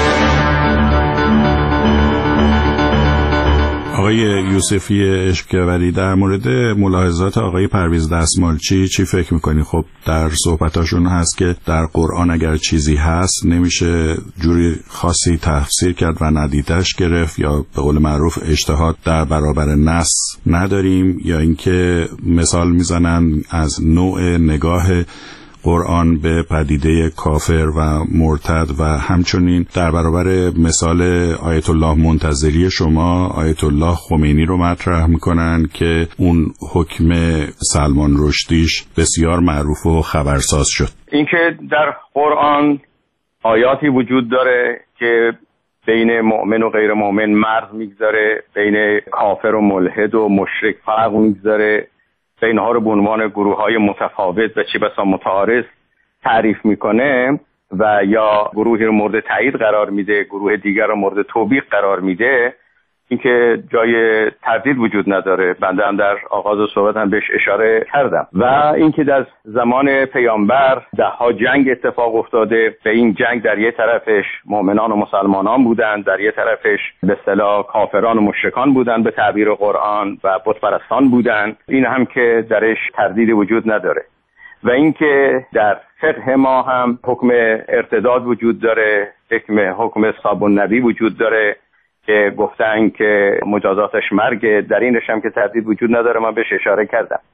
آقای یوسفی اشکوری، در مورد ملاحظات آقای پرویز دستمالچی چی فکر میکنی؟ خب در صحبتاشون هست که در قرآن اگر چیزی هست نمیشه جوری خاصی تفسیر کرد و ندیدش گرفت، یا به قول معروف اجتهاد در برابر نص نداریم، یا اینکه مثال میزنن از نوع نگاه قرآن به پدیده کافر و مرتد و همچنین در برابر مثال آیت الله منتظری شما آیت الله خمینی رو مطرح میکنن که اون حکم سلمان رشدیش بسیار معروف و خبرساز شد. اینکه در قرآن آیاتی وجود داره که بین مؤمن و غیر مؤمن مرز میگذاره، بین کافر و ملحد و مشرک فرق میگذاره، اینها رو به عنوان گروه‌های متفاوت و چه بسا متعارض تعریف میکنه و یا گروهی رو مورد تایید قرار میده، گروه دیگر رو مورد توبیخ قرار میده، اینکه جای تردید وجود نداره. بنده هم در آغاز صحبت هم بهش اشاره کردم. و اینکه در زمان پیامبر ده ها جنگ اتفاق افتاده، به این جنگ در یه طرفش مؤمنان و مسلمانان بودن، در یه طرفش به اصطلاح کافران و مشرکان بودن به تعبیر قرآن و بت پرستان بودن، این هم که درش تردید وجود نداره. و اینکه در فقه ما هم حکم ارتداد وجود داره، حکم حکم صابون نبی وجود داره که گفتن که مجازاتش مرگه، در اینش هم که تردید وجود نداره، من بهش اشاره کردم.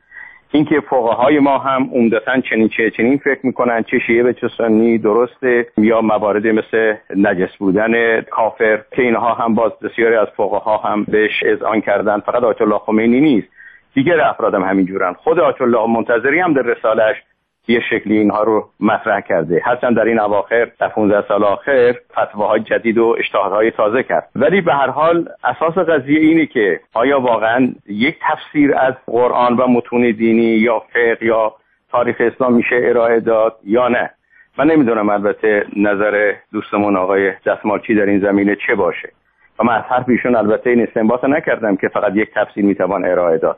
اینکه فقهای ما هم عمدتاً چنین چه چنین فکر میکنن، چه شیعه و چه سنی درسته، یا مواردی مثل نجس بودن کافر که اینها هم باز بسیاری از فقها هم بهش اذعان کردن. فقط آیت الله خمینی نیست، دیگر افراد هم همینجورن. خود آیت الله منتظری هم در رساله‌اش یه شکلی اینها رو مطرح کرده، هرچند در این اواخر در پانزده سال آخر فتواهای جدید و اجتهادهای تازه کرد. ولی به هر حال اساس قضیه اینه که آیا واقعا یک تفسیر از قرآن و متون دینی یا فقه یا تاریخ اسلام میشه ارائه داد یا نه؟ من نمیدونم البته نظر دوستمون آقای دستمالچی در این زمینه چه باشه و من از حرف ایشون البته این استنباط نکردم که فقط یک تفسیر میتوان ارائه داد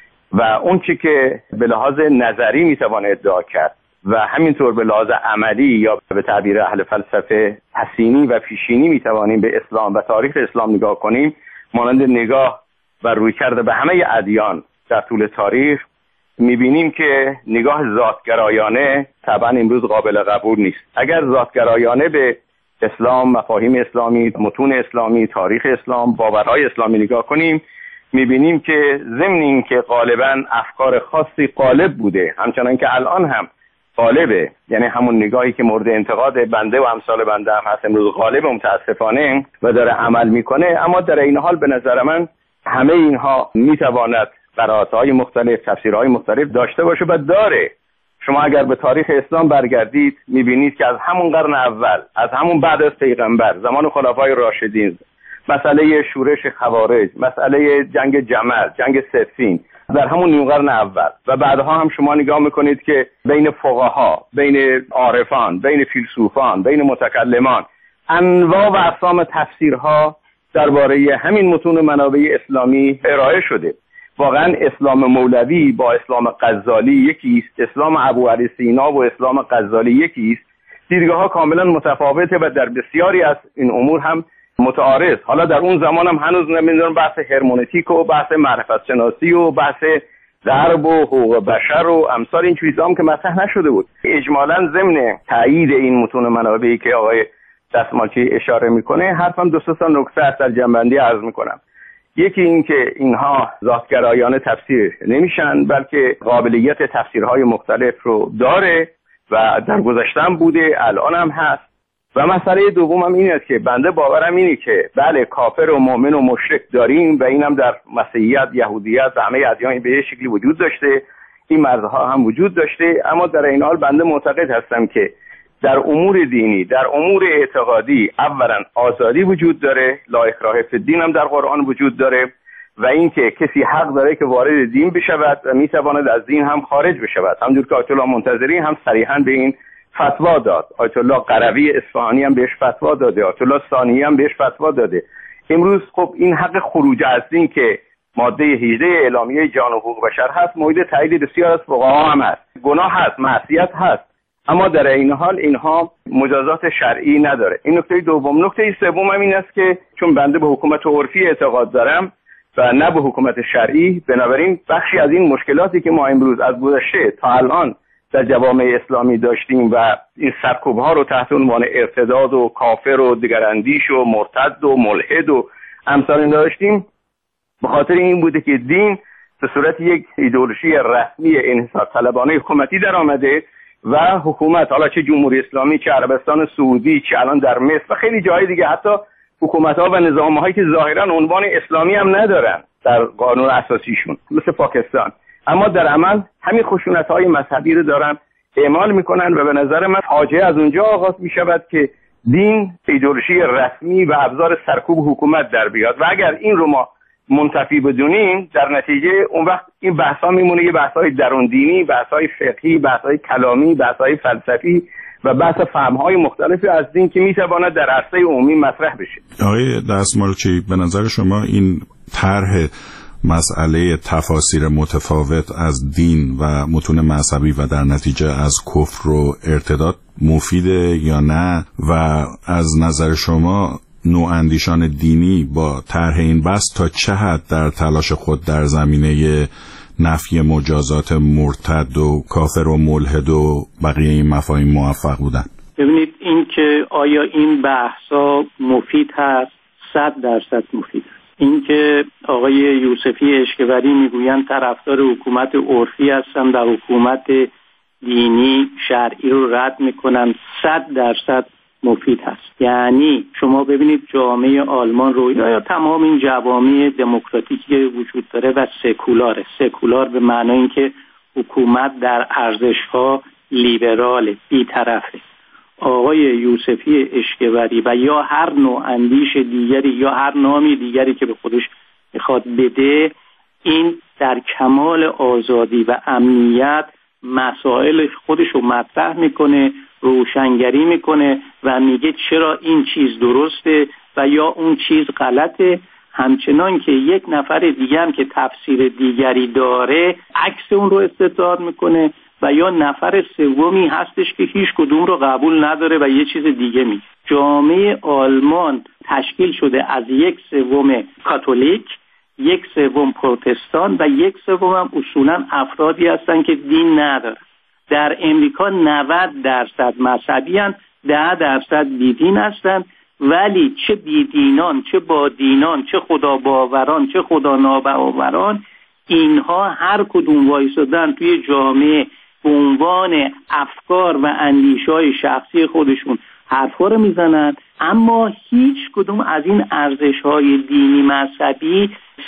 و اون چی که به لحاظ نظری میتوان ادعا کرد و همینطور به لحاظ عملی یا به تعبیر اهل فلسفه حسینی و پیشینی میتوانیم به اسلام و تاریخ اسلام نگاه کنیم، مانند نگاه و رویکرد به همه ادیان در طول تاریخ، میبینیم که نگاه ذاتگرایانه طبعا امروز قابل قبول نیست. اگر ذاتگرایانه به اسلام، مفاهیم اسلامی، متون اسلامی، تاریخ اسلام، باورهای اسلامی نگاه کنیم، میبینیم که ضمن این که غالبا افکار خاصی غالب بوده، همچنان که الان هم غالبه، یعنی همون نگاهی که مورد انتقاد بنده و امثال بنده هم هست امروز غالب متاسفانه و داره عمل میکنه، اما در این حال به نظر من همه اینها میتواند براتهای مختلف، تفسیرهای مختلف داشته باشه و داره. شما اگر به تاریخ اسلام برگردید میبینید که از همون قرن اول، از همون بعد از پیغمبر، زمان خلفای راشدین، مسئله شورش خوارج، مسئله جنگ جمل، جنگ صفین در همون نیم قرن اول و بعدها هم شما نگاه میکنید که بین فقها، بین عارفان، بین فیلسوفان، بین متکلمان انواع و اقسام تفسیرها درباره همین متون منابع اسلامی ارائه شده. واقعا اسلام مولوی با اسلام غزالی یکی است، اسلام ابو علی سینا و اسلام غزالی یکی است. دیدگاه‌ها کاملا متفاوته و در بسیاری از این امور هم متعارض. حالا در اون زمان هم هنوز نمیدونم بحث هرمونتیک و بحث معرفت شناسی و بحث غرب و حقوق بشر و امثال این چیزا هم که مطرح نشده بود. اجمالاً ضمن تایید این متون منابعی که آقای دستمالچی اشاره میکنه، حرفم دو سه تا نکته است در جنبندی عرض میکنم. یکی این که اینها ذاتگرایانه تفسیر نمیشن، بلکه قابلیت تفسیرهای مختلف رو داره و در گذشته‌ام بوده، الان هم هست. و مسئله دومم این است که بنده باورم اینه که بله کافر و مؤمن و مشرک داریم و اینم در مسیحیت، یهودیت و همه ادیان به یه شکلی وجود داشته، این مرزها هم وجود داشته، اما در این حال بنده معتقد هستم که در امور دینی، در امور اعتقادی اولا آزادی وجود داره، لا اکراه فی الدین هم در قرآن وجود داره و اینکه کسی حق داره که وارد دین بشود و میتواند از دین هم خارج بشود. همونجور که آیت الله منتظری هم صریحا به این فتوا داد، آیت الله قروی اصفهانی هم بهش فتوا داده، آیت الله ثانی هم بهش فتوا داده. امروز خب این حق خروج از دین که ماده هجده اعلامیه جان و حقوق بشر هست، مورد تایید بسیار از فقها هم هست. گناه هست، معصیت هست، اما در این حال اینها مجازات شرعی نداره. این نکته دوم. نکته سوم هم این است که چون بنده به حکومت عرفی اعتقاد دارم و نه به حکومت شرعی، بنابراین بخشی از این مشکلاتی که ما امروز از گذشته تا الان در جوامع اسلامی داشتیم و این سرکوب‌ها رو تحت عنوان ارتداد و کافر و دگراندیش و مرتد و ملحد و امثال این داشتیم، به خاطر این بوده که دین به صورت یک ایدئولوژی رسمی انحصار طلبانه حکومتی در آمده و حکومت، حالا چه جمهوری اسلامی، چه عربستان سعودی، چه الان در مصر و خیلی جای دیگه، حتی حکومت‌ها و نظام‌هایی که ظاهراً عنوان اسلامی هم ندارن در قانون اساسیشون، مثل پاکستان، اما در عمل همین خشونت‌های مذهبی رو دارن اعمال میکنن و به نظر من فاجعه از اونجا آغاز میشود که دین ایدئولوژی رسمی و ابزار سرکوب حکومت در بیاد و اگر این رو ما منتفی بدونیم، در نتیجه اون وقت این بحث‌ها میمونه یه بحث‌های درون دینی، بحث‌های فقهی، بحث‌های کلامی، بحث‌های فلسفی و بحث فهم‌های مختلفی از دین که میتواند در عرصه عمومی مطرح بشه. آقای دستمالچی، به نظر شما این طرح مسئله تفاسیر متفاوت از دین و متون مذهبی و در نتیجه از کفر و ارتداد مفیده یا نه؟ و از نظر شما نواندیشان دینی با طرح این بحث تا چه حد در تلاش خود در زمینه نفی مجازات مرتد و کافر و ملحد و بقیه این مفاهیم موفق بودن؟ ببینید این که آیا این بحثا مفید هست، صد درصد مفید هست. این که آقای آقای یوسفی اشکبری میگویند طرفدار حکومت عرفی هستند و حکومت دینی شرعی رو رد میکنن، صد درصد مفید هست. یعنی شما ببینید جامعه آلمان رو یا, یا تمام این جوامع دموکراتیکی که وجود داره و سکولاره، سکولار به معنای اینکه حکومت در ارزش‌ها لیبرال بی‌طرفه. آقای یوسفی اشکبری و یا هر نوع اندیش دیگری یا هر نامی دیگری که به خودش میخواد بده، این در کمال آزادی و امنیت مسائل خودش رو مطرح میکنه، روشنگری میکنه و میگه چرا این چیز درسته و یا اون چیز غلطه. همچنان که یک نفر دیگه هم که تفسیر دیگری داره عکس اون رو استدلال میکنه و یا نفر سومی هستش که هیچ کدوم رو قبول نداره و یه چیز دیگه میگه. جامعه آلمان تشکیل شده از یک سوم کاتولیک، یک سوم پروتستان و یک سوم هم اصولا افرادی هستن که دین ندارن. در امریکا نود درصد مذهبی هستن، ده درصد بیدین هستن، ولی چه بیدینان، چه با دینان، چه خدا باوران، چه خدا ناباوران، اینها هر کدوم وایسادن توی جامعه به عنوان افکار و اندیشه‌های شخصی خودشون حرفا رو میزنن، اما هیچ کدوم از این ارزش‌های دینی مذهبی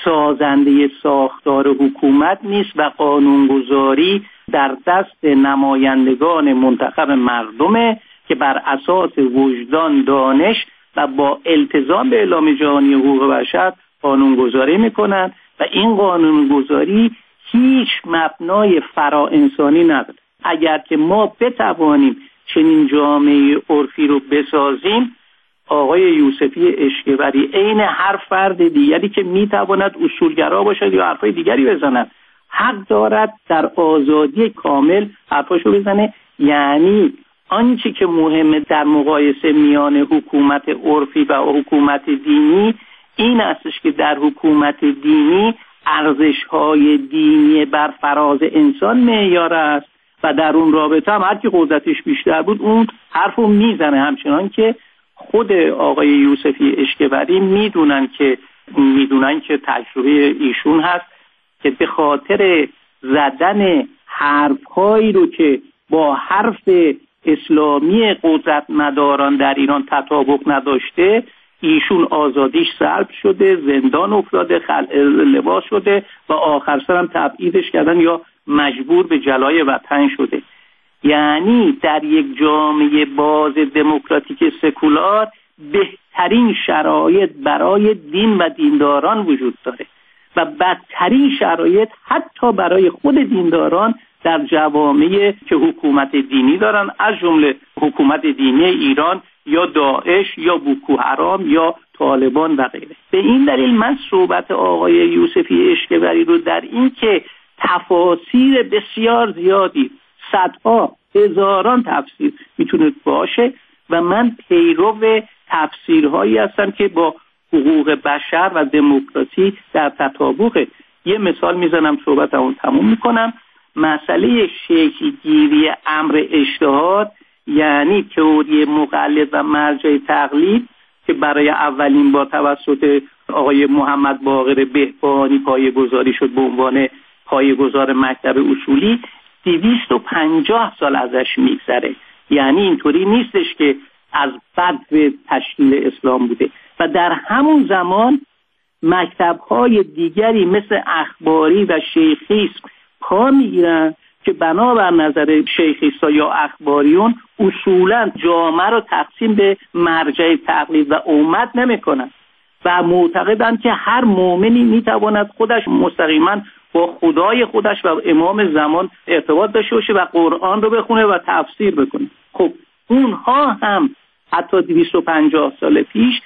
سازنده ساختار حکومت نیست و قانونگذاری در دست نمایندگان منتخب مردمه که بر اساس وجدان، دانش و با التزام به اعلام جهانی حقوق بشر قانونگذاری میکنن و این قانونگذاری هیچ مبنای فرا انسانی نداره. اگر که ما بتوانیم چنین جامعه عرفی رو بسازیم، آقای یوسفی اشکبری عین هر فرد دیگری که میتواند اصولگرا باشد یا حرفای دیگری بزند، حق دارد در آزادی کامل حرفاشو بزنه. یعنی آنچه که مهمه در مقایسه میان حکومت عرفی و حکومت دینی این استش که در حکومت دینی ارزش‌های دینی بر فراز انسان معیار است و در اون رابطه هم هر کی قدرتش بیشتر بود اون حرفو میزنه. همچنان که خود آقای یوسفی اشکبری میدونن که میدونن که تجربه ایشون هست که به خاطر زدن حرف‌هایی رو که با حرف اسلامی قدرتمداران در ایران تطابق نداشته، ایشون آزادیش سلب شده، زندان افتاده، خلع لباس شده و آخر سر هم تبعیدش کردن یا مجبور به جلای وطن شده. یعنی در یک جامعه باز دموکراتیک سکولار بهترین شرایط برای دین و دینداران وجود داره و بدترین شرایط حتی برای خود دینداران در جوامعی که حکومت دینی دارن، از جمله حکومت دینی ایران یا داعش یا بوکو حرام یا طالبان و غیره. به این دلیل من صحبت آقای یوسفی اشکبری رو در این که تفاسیر بسیار زیادی، صدها هزاران تفسیر میتونه باشه و من پیرو تفسیرهایی هستم که با حقوق بشر و دموکراسی در تطابق. یه مثال میزنم صحبتمو تموم میکنم. مسئله شکل‌گیری امر اجتهاد، یعنی تئوری مقلد و مرجع تقلید که برای اولین بار توسط آقای محمد باقر بهبانی پایه‌گذاری شد به عنوان پایه‌گذار مکتب اصولی، دویست و پنجاه سال ازش میگذره. یعنی اینطوری نیستش که از بدو تشکیل اسلام بوده و در همون زمان مکتب‌های دیگری مثل اخباری و شیخیسم پا میگیرن که بنابر نظر شیخیستا یا اخباریون اصولا جامعه رو تقسیم به مرجع تقلید و امت نمیکنن و معتقدن که هر مؤمنی میتواند خودش مستقیما با خدای خودش و امام زمان ارتباط داشته باشه و قرآن رو بخونه و تفسیر بکنه. خب اونها هم حتی دویست و پنجاه سال پیش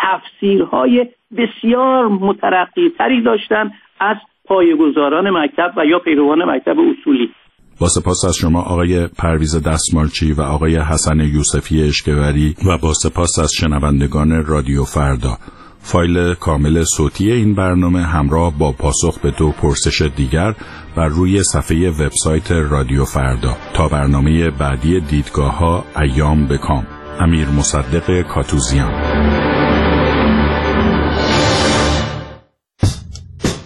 تفسیرهای بسیار مترقی تری داشتن از پایه‌گذاران مکتب و یا پیروان مکتب اصولی. با سپاس از شما آقای پرویز دستمالچی و آقای حسن یوسفی اشکبری و با سپاس از شنوندگان رادیو فردا. فایل کامل صوتی این برنامه همراه با پاسخ به دو پرسش دیگر بر روی صفحه وبسایت رادیو فردا. تا برنامه بعدی دیدگاه‌ها، ایام بکام. امیر مصدق کاتوزیان.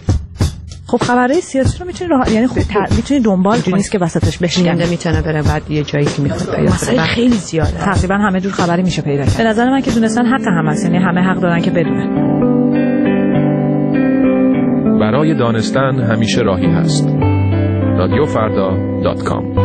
خب خبرهای سیاسی رو میتونی راه... یعنی خب ت... میتونی دنبال کنی، نیست که وسطش بشکنه، میتونه بره بعد یه جایی که میخواد پیدا کنه. خیلی زیاده، تقریبا همه جور خبری میشه پیدا کرد. به نظر من که دونستن حق هم هست، یعنی همه حق دارن که بدونن. برای دانستن همیشه راهی هست. رادیو فردا دات کام